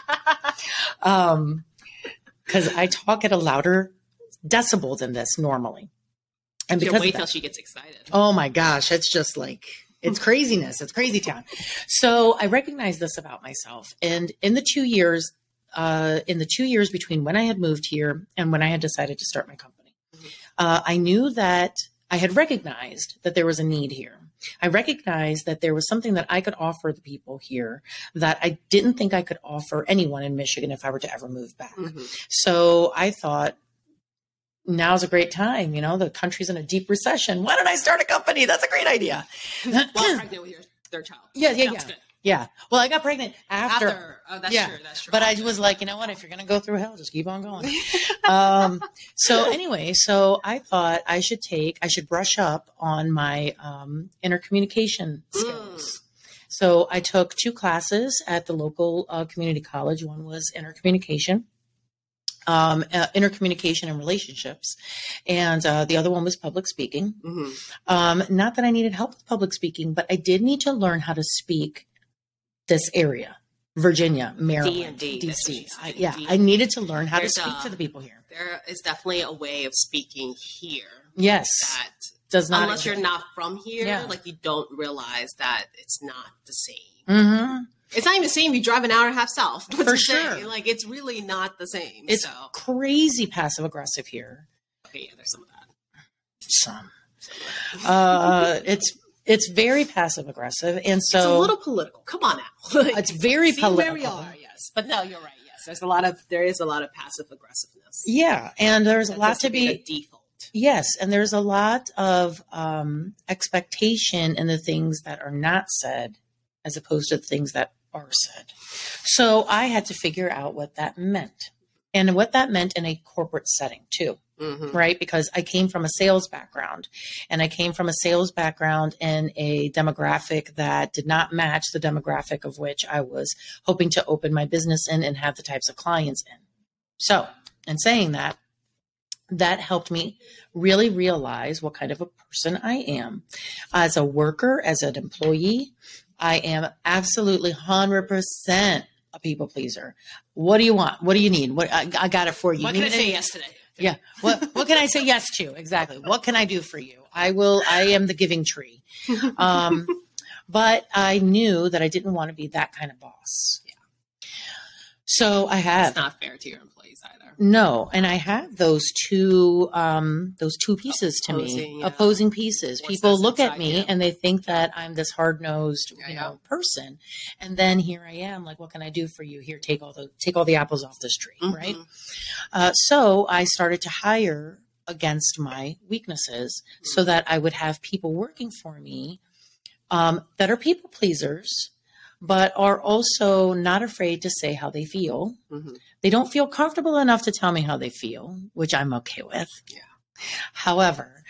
Speaker 2: Because I talk at a louder decibel than this normally. And because
Speaker 1: wait till she gets excited.
Speaker 2: Oh my gosh. It's just it's craziness. It's crazy town. So I recognize this about myself. And in the 2 years, between when I had moved here and when I had decided to start my company, I knew that I had recognized that there was a need here. I recognized that there was something that I could offer the people here that I didn't think I could offer anyone in Michigan if I were to ever move back. So I thought, now's a great time. The country's in a deep recession. Why don't I start a company? That's a great idea.
Speaker 1: While pregnant with your third child.
Speaker 2: Yeah.
Speaker 1: Good.
Speaker 2: Yeah. Well, I got pregnant after.
Speaker 1: Oh, that's true. That's true.
Speaker 2: But I was like, you know what? If you're going to go through hell, just keep on going. So anyway, I thought I should brush up on my intercommunication skills. So I took 2 classes at the local community college. One was intercommunication and relationships. And the other one was public speaking. Not that I needed help with public speaking, but I did need to learn how to speak this area, Virginia, Maryland, DC. I needed to learn how to speak to the people here.
Speaker 1: There is definitely a way of speaking here.
Speaker 2: Yes.
Speaker 1: That
Speaker 2: does not
Speaker 1: unless you're not from here, you don't realize that it's not the same. It's not even the same. You drive an hour and a half south.
Speaker 2: For sure.
Speaker 1: It's really not the same.
Speaker 2: It's crazy passive aggressive here.
Speaker 1: Okay, yeah, there's some of that.
Speaker 2: Some. It's very passive aggressive, and so
Speaker 1: it's a little political. Come on now.
Speaker 2: It's very political.
Speaker 1: Where we are, yes, but no, you're right. Yes, there is a lot of passive aggressiveness.
Speaker 2: Yeah, and there's a lot to be
Speaker 1: the default.
Speaker 2: Yes, and there's a lot of expectation in the things that are not said, as opposed to the things that are said. So I had to figure out what that meant, and what that meant in a corporate setting too. Mm-hmm. Right? Because I came from a sales background, and I came from a sales background in a demographic that did not match the demographic of which I was hoping to open my business in and have the types of clients in. So, in saying that, that helped me really realize what kind of a person I am. As a worker, as an employee, I am absolutely 100% a people pleaser. What do you want? What do you need? What I got it for you.
Speaker 1: What can I say yes today?
Speaker 2: Yeah. What can I say yes to? Exactly. What can I do for you? I am the giving tree. But I knew that I didn't want to be that kind of boss. Yeah. So I have.
Speaker 1: It's not fair to your employees either.
Speaker 2: No. And I have those two pieces to me, opposing pieces. People look at me and they think that I'm this hard-nosed, person. And then here I am, like, what can I do for you? Here, take all the apples off this tree, mm-hmm. right? So I started to hire against my weaknesses so that I would have people working for me that are people pleasers, but are also not afraid to say how they feel. Mm-hmm. They don't feel comfortable enough to tell me how they feel, which I'm okay with. Yeah. However,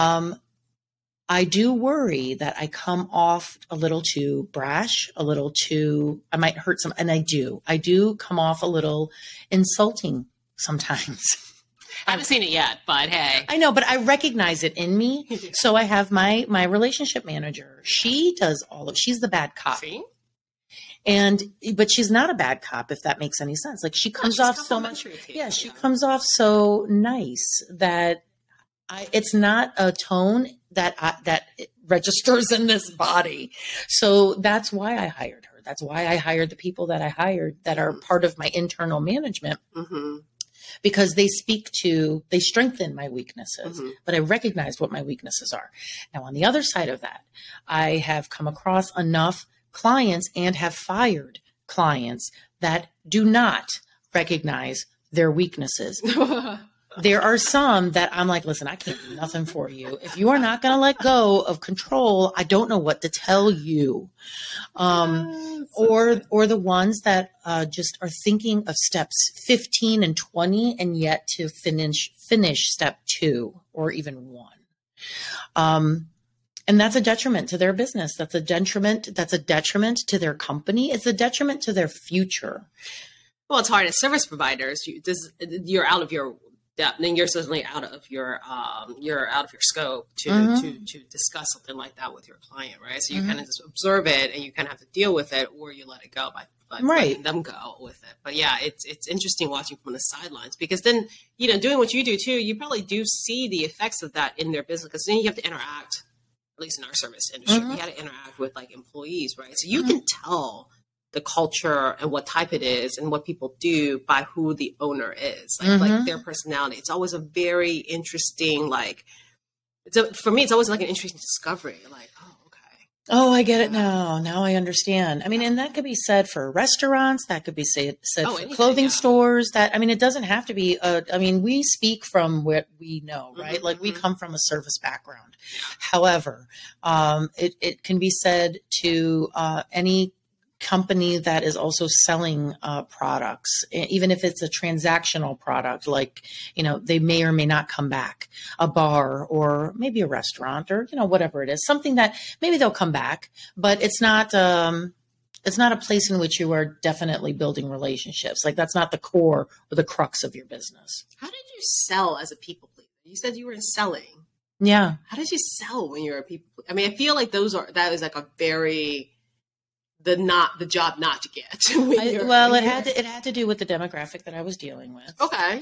Speaker 2: I do worry that I come off a little too brash, I might hurt some, and I do come off a little insulting sometimes.
Speaker 1: I haven't seen it yet, but hey.
Speaker 2: I know, but I recognize it in me. So I have my relationship manager. She does she's the bad cop.
Speaker 1: See?
Speaker 2: But she's not a bad cop, if that makes any sense. Like, she comes off so much. Yeah, she comes off so nice that it's not a tone that registers in this body. So that's why I hired her. That's why I hired the people that I hired that are part of my internal management. Mm-hmm. Because they strengthen my weaknesses, mm-hmm. but I recognized what my weaknesses are. Now, on the other side of that, I have come across enough clients and have fired clients that do not recognize their weaknesses. There are some that I'm like, listen, I can't do nothing for you. If you are not going to let go of control, I don't know what to tell you. Or the ones that just are thinking of steps 15 and 20 and yet to finish step 2 or even 1. And that's a detriment to their business. That's a detriment to their company. It's a detriment to their future.
Speaker 1: Well, it's hard as service providers. You're out of your depth, and you're certainly out of your scope to mm-hmm. to discuss something like that with your client, right? So you mm-hmm. kind of just observe it, and you kind of have to deal with it, or you let it go by letting them go with it. But yeah, it's interesting watching from the sidelines, because then, doing what you do too, you probably do see the effects of that in their business, because then you have to interact. At least in our service industry, mm-hmm. you got to interact with like employees, right? So you mm-hmm. can tell the culture and what type it is and what people do by who the owner is, like their personality. It's always a very interesting, for me, it's always like an interesting discovery. Like, oh, okay.
Speaker 2: Oh, I get it now. Now I understand. I mean, and that could be said for restaurants. That could be said for clothing stores. It doesn't have to be. We speak from what we know, right? Mm-hmm, like we come from a service background. However, it can be said to any company that is also selling products, even if it's a transactional product, like, they may or may not come back, a bar or maybe a restaurant or, whatever it is, something that maybe they'll come back, but it's not a place in which you are definitely building relationships. Like, that's not the core or the crux of your business.
Speaker 1: How did you sell as a people pleaser? You said you were in selling.
Speaker 2: Yeah.
Speaker 1: How did you sell when you're a people pleaser? I mean, I feel like that is like a very... the job not to get.
Speaker 2: It had to do with the demographic that I was dealing with.
Speaker 1: Okay.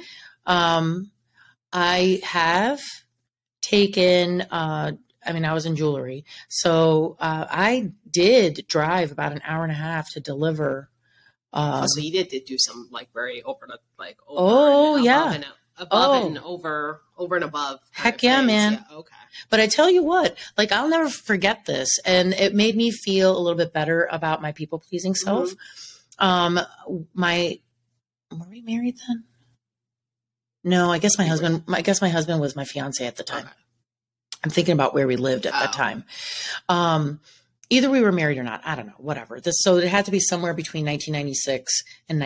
Speaker 2: I have taken, I was in jewelry. So I did drive about an hour and a half to deliver.
Speaker 1: So you did do some like very open, like.
Speaker 2: Oh, yeah.
Speaker 1: above and over and above.
Speaker 2: Heck yeah, man.
Speaker 1: Yeah, okay.
Speaker 2: But I tell you what, like, I'll never forget this. And it made me feel a little bit better about my people pleasing self. Were we married then? No, I guess my husband was my fiance at the time. Okay. I'm thinking about where we lived at that time. Either we were married or not. I don't know, whatever. So it had to be somewhere between 1996 and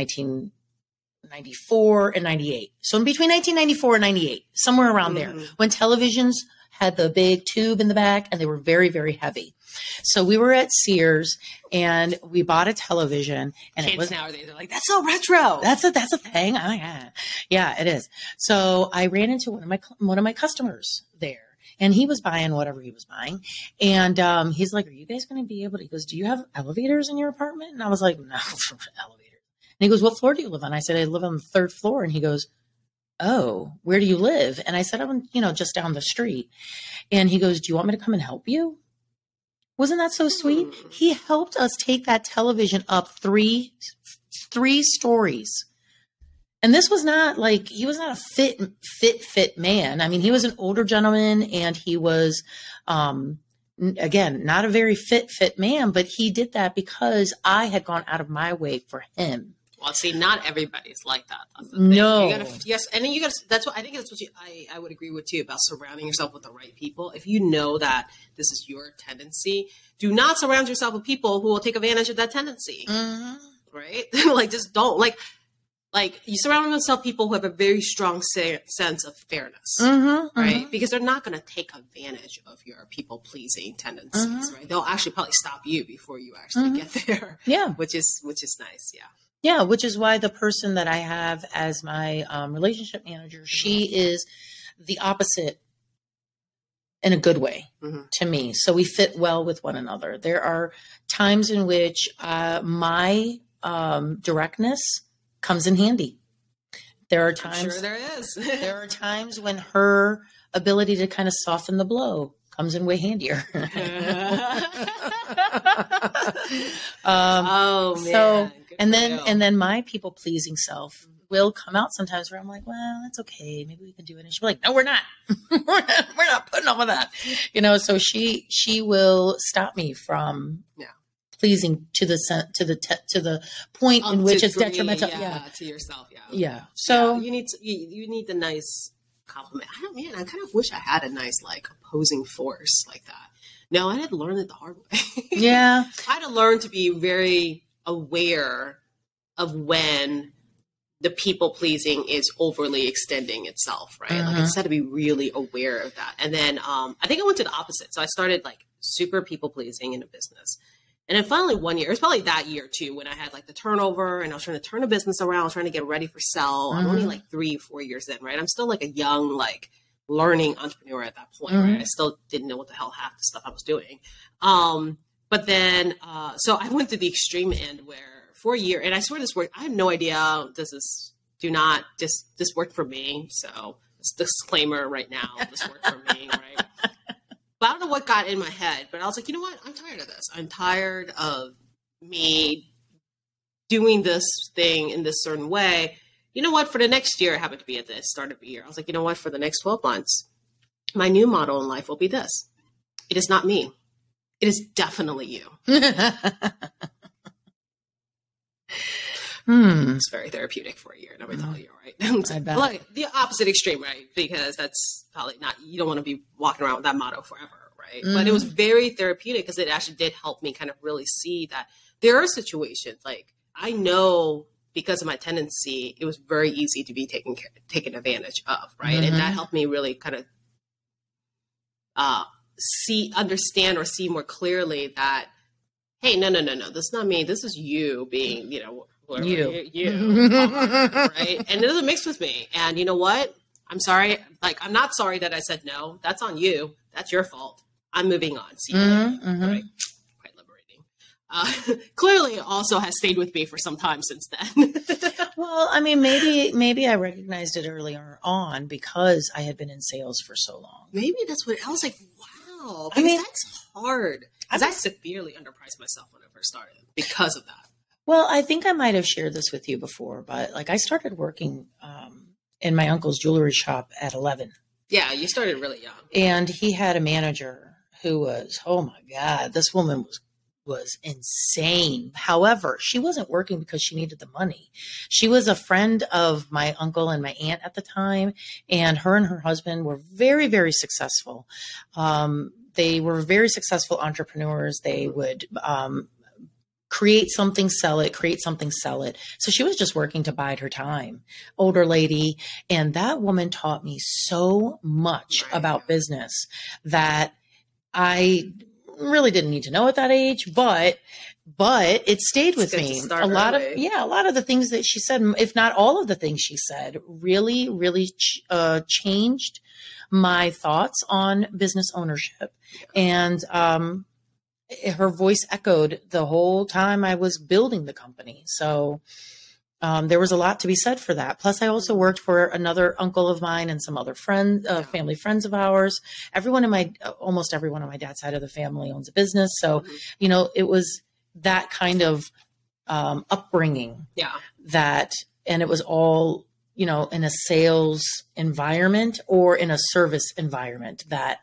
Speaker 2: 1994 and 98. So in between 1994 and 98, somewhere around there, when televisions had the big tube in the back and they were very, very heavy. So we were at Sears and we bought a television, and
Speaker 1: kids
Speaker 2: it was
Speaker 1: nowadays are like, that's so retro.
Speaker 2: That's a thing. Oh, yeah, it is. So I ran into one of my customers there. And he was buying whatever he was buying. And he's like, are you guys going to be able to, he goes, do you have elevators in your apartment? And I was like, no, elevators. And he goes, what floor do you live on? I said, I live on the 3rd floor. And he goes, oh, where do you live? And I said, I'm, just down the street. And he goes, do you want me to come and help you? Wasn't that so sweet? He helped us take that television up three stories. And this was not like, he was not a fit man. I mean, he was an older gentleman, and he was, again, not a very fit man, but he did that because I had gone out of my way for him.
Speaker 1: Well, see, not everybody's like that.
Speaker 2: No.
Speaker 1: Yes. And then that's what I would agree with too, about surrounding yourself with the right people. If you know that this is your tendency, do not surround yourself with people who will take advantage of that tendency. Right? Like, just don't. Like, you surround yourself with people who have a very strong sense of fairness, right? Because they're not going to take advantage of your people-pleasing tendencies, right? They'll actually probably stop you before you actually get there.
Speaker 2: Yeah.
Speaker 1: Which is nice, yeah.
Speaker 2: Yeah, which is why the person that I have as my relationship manager, she is the opposite in a good way to me. So we fit well with one another. There are times in which my directness comes in handy. There are times.
Speaker 1: I'm sure there is.
Speaker 2: There are times when her ability to kind of soften the blow comes in way handier.
Speaker 1: Oh man!
Speaker 2: So and then my people pleasing self will come out sometimes where I'm like, well, that's okay. Maybe we can do it. And she'll be like, no, we're not. we're not putting up with that. So she will stop me from pleasing to the point in which it's detrimental.
Speaker 1: Yeah, to yourself.
Speaker 2: Yeah. So
Speaker 1: you need the nice compliment. I kind of wish I had a nice opposing force like that. No, I had to learn it the hard way.
Speaker 2: Yeah.
Speaker 1: I had to learn to be very aware of when the people pleasing is overly extending itself, right? Like, instead of be really aware of that. And then I think I went to the opposite. So I started super people pleasing in a business. And then finally one year, it was probably that year too, when I had the turnover and I was trying to turn a business around, I was trying to get ready for sell. I'm only 3-4 years in, right? I'm still a young, learning entrepreneur at that point, right? I still didn't know what the hell half the stuff I was doing. But then, so I went to the extreme end where for a year, and I swear this worked. I have no idea. This worked for me. So it's disclaimer right now, this worked for me, right? But I don't know what got in my head, but I was like, you know what? I'm tired of this. I'm tired of me doing this thing in this certain way. You know what? For the next year, it happened to be at the start of the year. I was like, you know what? For the next 12 months, my new motto in life will be this. It is not me. It is definitely you. It's very therapeutic for a year. Let me tell you, right?
Speaker 2: I bet.
Speaker 1: The opposite extreme, right? Because that's probably not, you don't want to be walking around with that motto forever, right? But it was very therapeutic because it actually did help me kind of really see that there are situations I know because of my tendency, it was very easy to be taken advantage of, right? And that helped me really kind of understand or see more clearly that, hey, no, this is not me. This is you being, you, right? And it doesn't mix with me. And you know what? I'm sorry. I'm not sorry that I said no. That's on you. That's your fault. I'm moving on. See you later, right? Quite liberating. Clearly it also has stayed with me for some time since then.
Speaker 2: Well, I mean, maybe I recognized it earlier on because I had been in sales for so long.
Speaker 1: Maybe that's what I was like, wow. I mean, that's hard. Because I severely underpriced myself when I first started because of that.
Speaker 2: Well, I think I might have shared this with you before, but I started working in my uncle's jewelry shop at 11.
Speaker 1: Yeah, you started really young.
Speaker 2: And he had a manager who was, oh my God, this woman was insane. However, she wasn't working because she needed the money. She was a friend of my uncle and my aunt at the time, and her husband were very, very successful. They were very successful entrepreneurs. They would create something, sell it, create something, sell it. So she was just working to bide her time, older lady. And that woman taught me so much about business that I really didn't need to know at that age, but it stayed with me. A lot of the things that she said, if not all of the things she said, really, really changed my thoughts on business ownership. And, her voice echoed the whole time I was building the company. So there was a lot to be said for that. Plus, I also worked for another uncle of mine and some other friends, family friends of ours. Almost everyone on my dad's side of the family owns a business. So, it was that kind of upbringing and it was all, in a sales environment or in a service environment that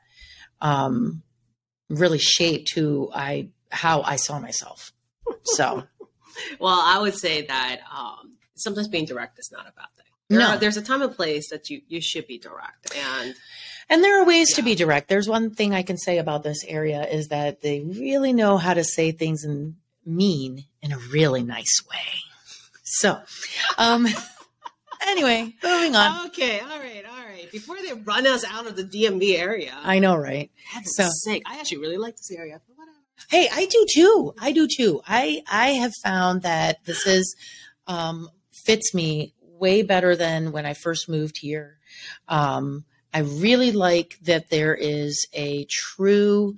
Speaker 2: really shaped how I saw myself. So,
Speaker 1: well, I would say that sometimes being direct is not a bad thing. There's a time and place that you should be direct,
Speaker 2: and there are ways to be direct. There's one thing I can say about this area is that they really know how to say things and mean in a really nice way. So, anyway, moving on.
Speaker 1: Okay, all right. Before they run us out of the DMV area.
Speaker 2: I know, right?
Speaker 1: Heaven's sake. I actually really like this area. But whatever.
Speaker 2: Hey, I do too. I have found that this fits me way better than when I first moved here. I really like that there is a true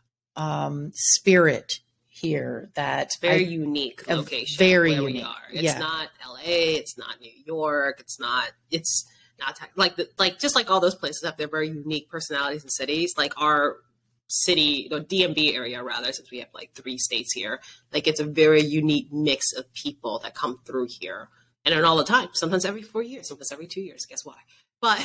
Speaker 2: spirit here that's
Speaker 1: very unique location.
Speaker 2: Very
Speaker 1: where
Speaker 2: unique.
Speaker 1: We are. It's not LA. It's not New York. It's not just like all those places have their very unique personalities and cities. Like our city, DMV area rather, since we have like 3 states here, like it's a very unique mix of people that come through here and all the time. Sometimes every 4 years, sometimes every 2 years. Guess why? But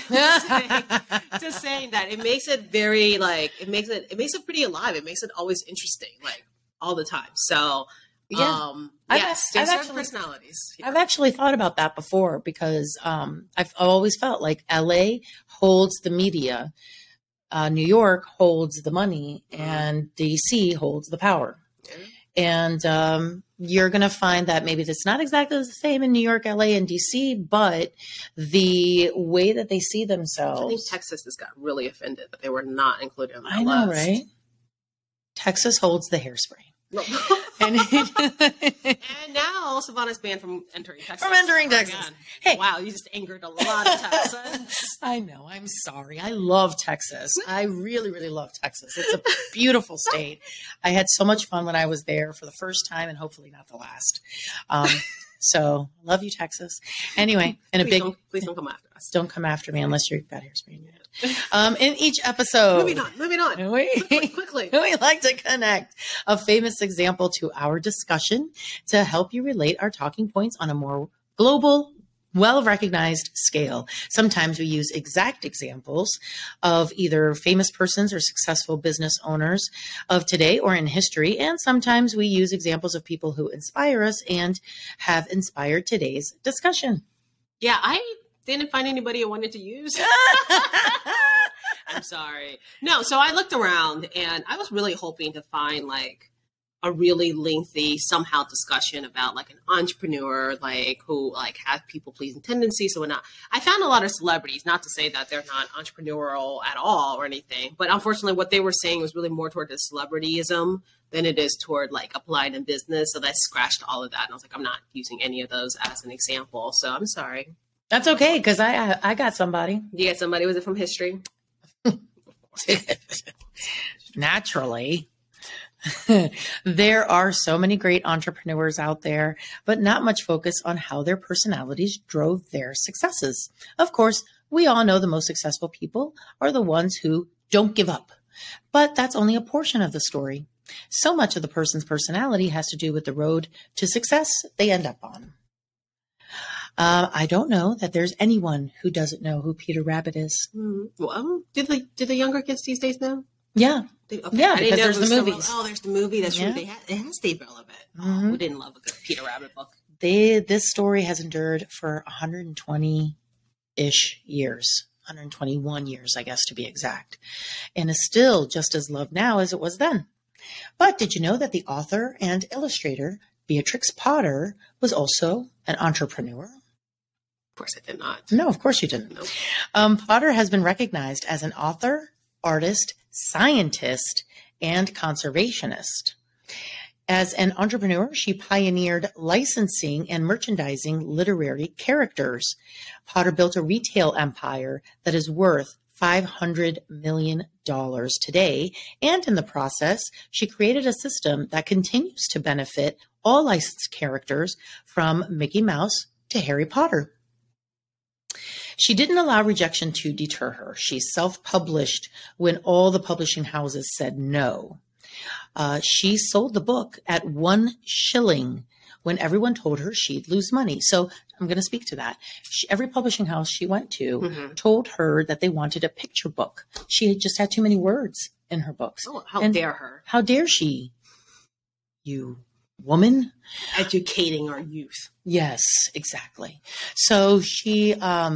Speaker 1: just saying that it makes it very it makes it pretty alive. It makes it always interesting, like all the time. So there's certain personalities.
Speaker 2: I've actually thought about that before because I've always felt like LA holds the media, New York holds the money, and DC holds the power. And you're going to find that maybe that's not exactly the same in New York, LA, and DC, but the way that they see themselves.
Speaker 1: I think Texas has got really offended that they were not included on the list.
Speaker 2: I know, right? Texas holds the hairspray.
Speaker 1: and now Savannah's banned from entering Texas.
Speaker 2: Hey,
Speaker 1: wow, you just angered a lot of Texans.
Speaker 2: I know. I'm sorry. I love Texas. I really, really love Texas. It's a beautiful state. I had so much fun when I was there for the first time, and hopefully not the last. So love you, Texas. Anyway,
Speaker 1: please don't come after us.
Speaker 2: Don't come after me unless you've got hairspray in your head. In each episode,
Speaker 1: moving on. Quickly.
Speaker 2: We like to connect a famous example to our discussion to help you relate our talking points on a more global, well-recognized scale. Sometimes we use exact examples of either famous persons or successful business owners of today or in history. And sometimes we use examples of people who inspire us and have inspired today's discussion.
Speaker 1: Yeah, I didn't find anybody I wanted to use. I'm sorry. No, so I looked around and I was really hoping to find like a really lengthy somehow discussion about like an entrepreneur, like who like has people pleasing tendencies. So whatnot. I found a lot of celebrities, not to say that they're not entrepreneurial at all or anything, but unfortunately what they were saying was really more toward the celebrityism than it is toward like applied in business. So that scratched all of that. And I was like, I'm not using any of those as an example. So I'm sorry.
Speaker 2: That's okay. Cause I got somebody.
Speaker 1: You got somebody? Was it from history?
Speaker 2: Naturally. There are so many great entrepreneurs out there, but not much focus on how their personalities drove their successes. Of course, we all know the most successful people are the ones who don't give up, but that's only a portion of the story. So much of the person's personality has to do with the road to success they end up on. I don't know that there's anyone who doesn't know who Peter Rabbit is.
Speaker 1: Well, did the younger kids these days know?
Speaker 2: Yeah.
Speaker 1: Yeah,
Speaker 2: because there's the movies.
Speaker 1: There's the movie. That's true. It has stayed relevant.
Speaker 2: Mm-hmm.
Speaker 1: Who didn't love a good Peter Rabbit book?
Speaker 2: This story has endured for 120-ish years. 121 years, I guess, to be exact, and is still just as loved now as it was then. But did you know that the author and illustrator Beatrix Potter was also an entrepreneur?
Speaker 1: Of course I did not.
Speaker 2: No, of course you didn't.
Speaker 1: Nope.
Speaker 2: Potter has been recognized as an author, artist, scientist, and conservationist. As an entrepreneur, she pioneered licensing and merchandising literary characters. Potter built a retail empire that is worth $500 million today, and in the process, she created a system that continues to benefit all licensed characters from Mickey Mouse to Harry Potter. She didn't allow rejection to deter her. She self-published when all the publishing houses said no. She sold the book at 1 shilling when everyone told her she'd lose money. So I'm going to speak to that. Every publishing house she went to told her that they wanted a picture book. She had just had too many words in her books.
Speaker 1: Oh, how dare her?
Speaker 2: How dare she? You woman.
Speaker 1: Educating our youth.
Speaker 2: Yes, exactly. So she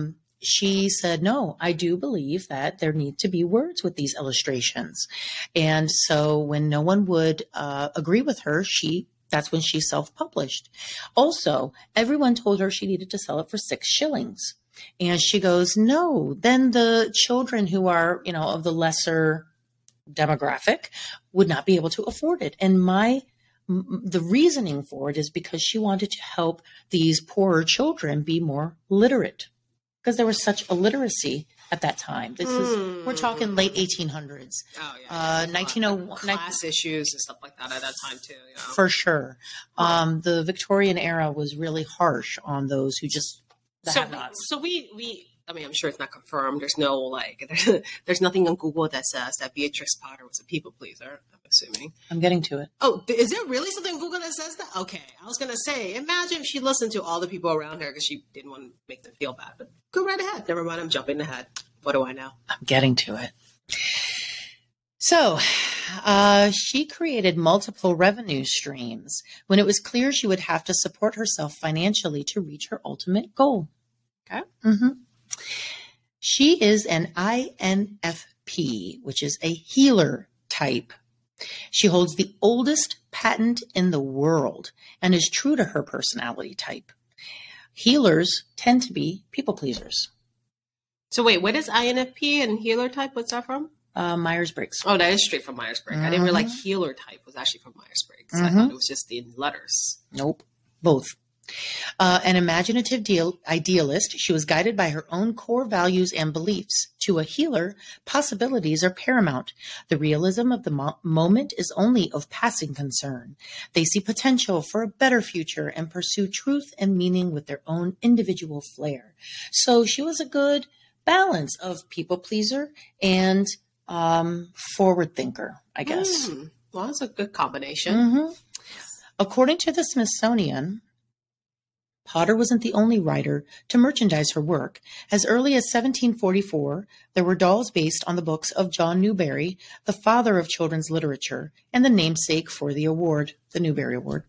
Speaker 2: said, no, I do believe that there need to be words with these illustrations. And so when no one would agree with her, that's when she self-published. Also, everyone told her she needed to sell it for 6 shillings. And she goes, no, then the children who are, of the lesser demographic would not be able to afford it. And the reasoning for it is because she wanted to help these poorer children be more literate. Because there was such illiteracy at that time. We're talking late 1800s.
Speaker 1: Oh, yeah.
Speaker 2: 1901.
Speaker 1: Class issues and stuff like that at that time, too.
Speaker 2: For sure. The Victorian era was really harsh on those who just have-nots.
Speaker 1: So we I mean, I'm sure it's not confirmed. There's no, there's nothing on Google that says that Beatrix Potter was a people pleaser, I'm assuming.
Speaker 2: I'm getting to it.
Speaker 1: Oh, is there really something on Google that says that? Okay. I was going to say, imagine if she listened to all the people around her because she didn't want to make them feel bad. But go right ahead. Never mind. I'm jumping ahead. What do I know?
Speaker 2: I'm getting to it. So, she created multiple revenue streams when it was clear she would have to support herself financially to reach her ultimate goal.
Speaker 1: Okay.
Speaker 2: Mm-hmm. She is an INFP, which is a healer type. She holds the oldest patent in the world and is true to her personality type. Healers tend to be people pleasers.
Speaker 1: So wait, what is INFP and healer type? What's that from?
Speaker 2: Myers-Briggs.
Speaker 1: Oh, that is straight from Myers-Briggs. I didn't realize healer type was actually from Myers-Briggs. I thought it was just the letters.
Speaker 2: Nope, both. An imaginative idealist, she was guided by her own core values and beliefs. To a healer, possibilities are paramount. The realism of the moment is only of passing concern. They see potential for a better future and pursue truth and meaning with their own individual flair. So she was a good balance of people pleaser and forward thinker, I guess.
Speaker 1: Well, that's a good combination.
Speaker 2: Mm-hmm. According to the Smithsonian, Potter wasn't the only writer to merchandise her work. As early as 1744, there were dolls based on the books of John Newbery, the father of children's literature, and the namesake for the award, the Newbery Award.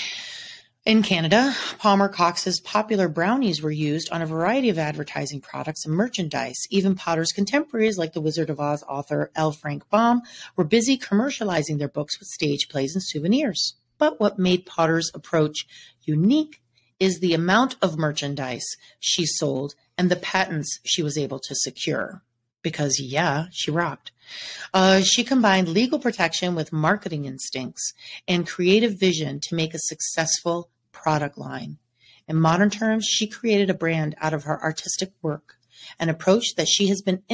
Speaker 2: In Canada, Palmer Cox's popular brownies were used on a variety of advertising products and merchandise. Even Potter's contemporaries, like the Wizard of Oz author L. Frank Baum, were busy commercializing their books with stage plays and souvenirs. But what made Potter's approach unique is the amount of merchandise she sold and the patents she was able to secure. Because, yeah, she rocked. She combined legal protection with marketing instincts and creative vision to make a successful product line. In modern terms, she created a brand out of her artistic work, an approach that has been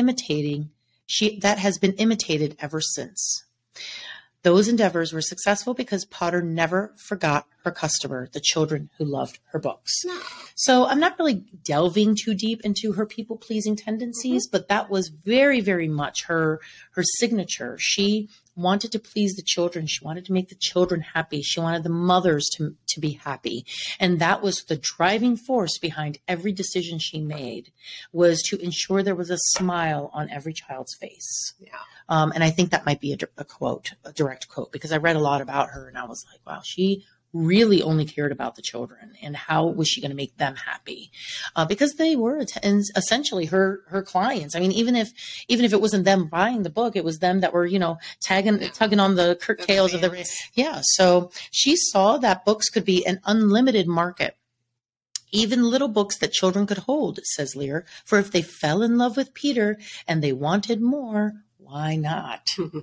Speaker 2: imitated ever since. Those endeavors were successful because Potter never forgot her customer, the children who loved her books.
Speaker 1: No.
Speaker 2: So I'm not really delving too deep into her people-pleasing tendencies, but that was very, very much her signature. She wanted to please the children. She wanted to make the children happy. She wanted the mothers to be happy. And that was the driving force behind every decision she made, was to ensure there was a smile on every child's face.
Speaker 1: Yeah.
Speaker 2: And I think that might be a direct quote, because I read a lot about her and I was like, wow, she really only cared about the children and how was she going to make them happy, because they were essentially her clients. I mean, even if it wasn't them buying the book, it was them that were, tugging on the curtails of the, So she saw that books could be an unlimited market. Even little books that children could hold, says Lear, for if they fell in love with Peter and they wanted more, why not?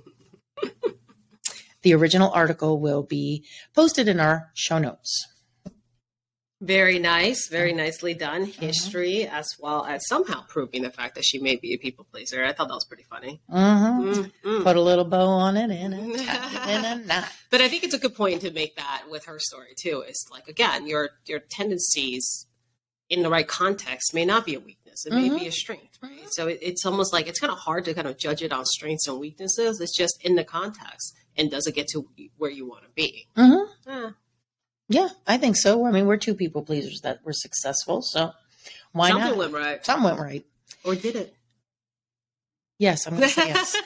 Speaker 2: The original article will be posted in our show notes.
Speaker 1: Very nice. Very nicely done. History, as well as somehow proving the fact that she may be a people pleaser. I thought that was pretty funny.
Speaker 2: Put a little bow on it and a knot.
Speaker 1: But I think it's a good point to make that with her story too. Is like, again, your tendencies in the right context may not be a weakness. It may be a strength, right? So it's almost like it's kind of hard to kind of judge it on strengths and weaknesses. It's just in the context. And does it get to where you want to be?
Speaker 2: Yeah, I think so. I mean, we're two people pleasers that were successful, so why not?
Speaker 1: Something went right.
Speaker 2: Something went right.
Speaker 1: Or did it?
Speaker 2: Yes, I'm going to say yes.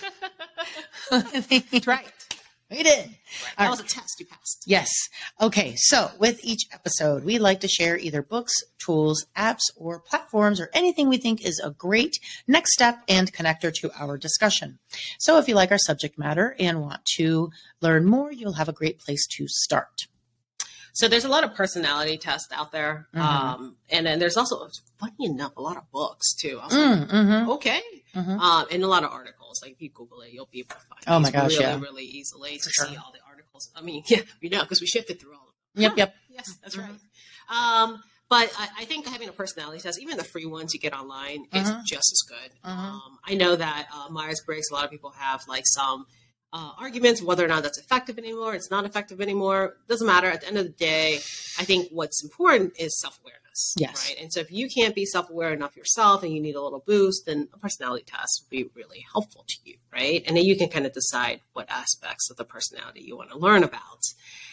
Speaker 1: That's right.
Speaker 2: We did.
Speaker 1: Right. That was a test. You passed.
Speaker 2: Yes. Okay. So with each episode, we like to share either books, tools, apps, or platforms, or anything we think is a great next step and connector to our discussion. So if you like our subject matter and want to learn more, you'll have a great place to start.
Speaker 1: So there's a lot of personality tests out there. And then there's also, funny enough, a lot of books too. I was like, okay. And a lot of articles. Like if you Google it, you'll be able to find
Speaker 2: my gosh,
Speaker 1: really easily to see all the articles. I mean, because we shifted through all of them.
Speaker 2: Yep.
Speaker 1: Yes, that's right. But I think having a personality test, even the free ones you get online, is just as good. I know that Myers-Briggs, a lot of people have like some arguments whether or not that's effective anymore. It's not effective anymore. Doesn't matter. At the end of the day, I think what's important is self-awareness.
Speaker 2: Yes.
Speaker 1: Right. And so if you can't be self-aware enough yourself and you need a little boost, then a personality test would be really helpful to you. Right. And then you can kind of decide what aspects of the personality you want to learn about.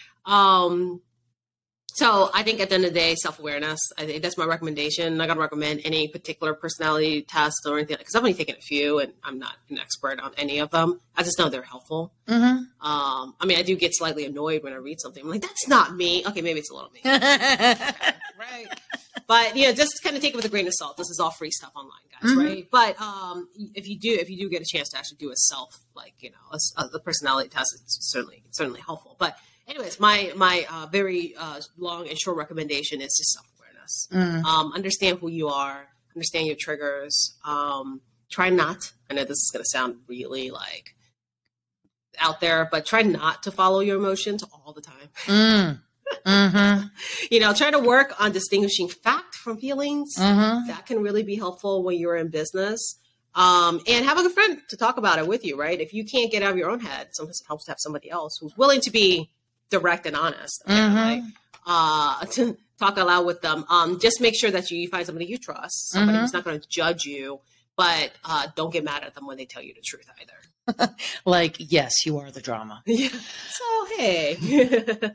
Speaker 1: So I think at the end of the day, self-awareness, I think that's my recommendation. I'm not going to recommend any particular personality test or anything, because I've only taken a few and I'm not an expert on any of them. I just know they're helpful. I mean, I do get slightly annoyed when I read something. I'm like, that's not me. Okay, maybe it's a little me. Right. But just kind of take it with a grain of salt. This is all free stuff online, guys, right? But if you do get a chance to actually do a self, the personality test, it's certainly helpful. But anyways, my very long and short recommendation is just self-awareness. Understand who you are, understand your triggers. Try not, I know this is going to sound really like out there, but try not to follow your emotions all the time. Try to work on distinguishing fact from feelings. That can really be helpful when you're in business. And have a good friend to talk about it with you, right? If you can't get out of your own head, sometimes it helps to have somebody else who's willing to be direct and honest, to talk aloud with them. Just make sure that you find somebody you trust, somebody who's not going to judge you, but don't get mad at them when they tell you the truth either.
Speaker 2: Like, yes, you are the drama.
Speaker 1: Yeah. So, hey.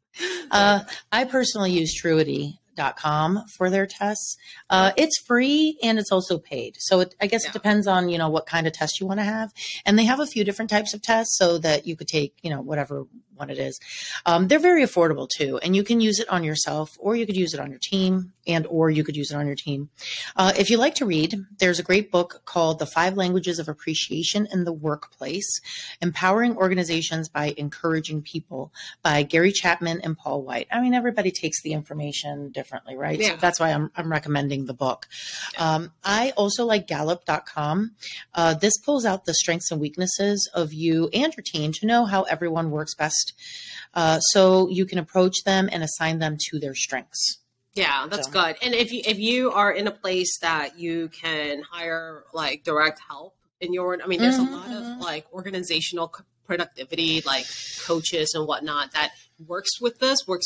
Speaker 2: I personally use Truity.com for their tests. It's free and it's also paid. So I guess it depends on, what kind of test you want to have. And they have a few different types of tests so that you could take, whatever one it is. They're very affordable too. And you can use it on yourself, or you could use it on your team, or you could use it on your team. If you like to read, there's a great book called The 5 Languages of Appreciation in the Workplace, Empowering Organizations by Encouraging People, by Gary Chapman and Paul White. I mean, everybody takes the information differently, right?
Speaker 1: Yeah.
Speaker 2: So that's why I'm recommending the book. I also like Gallup.com. This pulls out the strengths and weaknesses of you and your team to know how everyone works best. So you can approach them and assign them to their strengths.
Speaker 1: Yeah, that's good. And if you are in a place that you can hire like direct help in your, there's a lot of like organizational productivity, like coaches and whatnot that works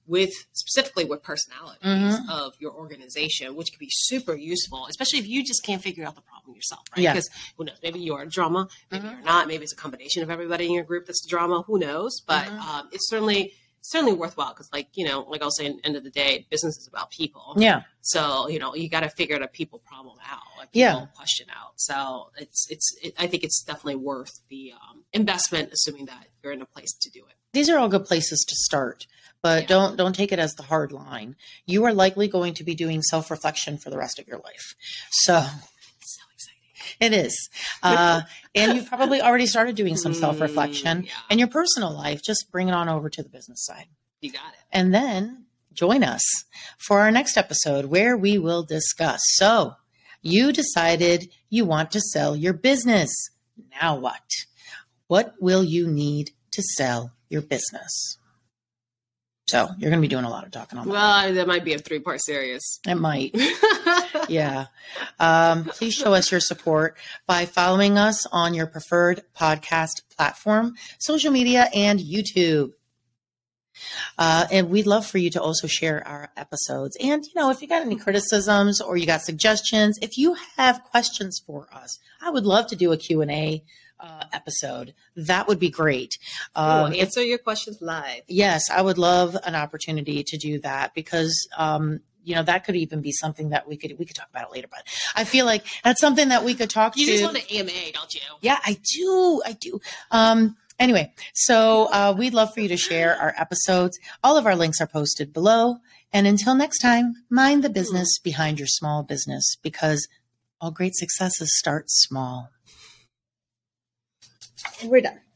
Speaker 1: specifically with personalities of your organization, which could be super useful, especially if you just can't figure out the problem yourself, right?
Speaker 2: Yeah.
Speaker 1: Because who knows, maybe you're a drama, maybe you're not, maybe it's a combination of everybody in your group that's a drama, who knows? But it's certainly worthwhile because, like I was saying, end of the day, business is about people.
Speaker 2: Yeah.
Speaker 1: So, you got to figure the people problem out, like people question out. So I think it's definitely worth the investment, assuming that you're in a place to do it.
Speaker 2: These are all good places to start, but don't take it as the hard line. You are likely going to be doing self-reflection for the rest of your life. So
Speaker 1: It's so exciting.
Speaker 2: it is. And you've probably already started doing some self-reflection in your personal life. Just bring it on over to the business side.
Speaker 1: You got it.
Speaker 2: And then join us for our next episode where we will discuss. So you decided you want to sell your business. Now what? What will you need to sell your business? So you're going to be doing a lot of talking on that.
Speaker 1: Well, that might be a 3-part series.
Speaker 2: It might. Yeah. Please show us your support by following us on your preferred podcast platform, social media, and YouTube. And we'd love for you to also share our episodes. And, if you got any criticisms or you got suggestions, if you have questions for us, I would love to do a Q&A episode. That would be great.
Speaker 1: We'll answer your questions live.
Speaker 2: Yes, I would love an opportunity to do that because, that could even be something that we could talk about it later. But I feel like that's something that we could talk to.
Speaker 1: You just want an AMA, don't you?
Speaker 2: Yeah, I do. Anyway, so we'd love for you to share our episodes. All of our links are posted below. And until next time, mind the business behind your small business because all great successes start small.
Speaker 1: We're done.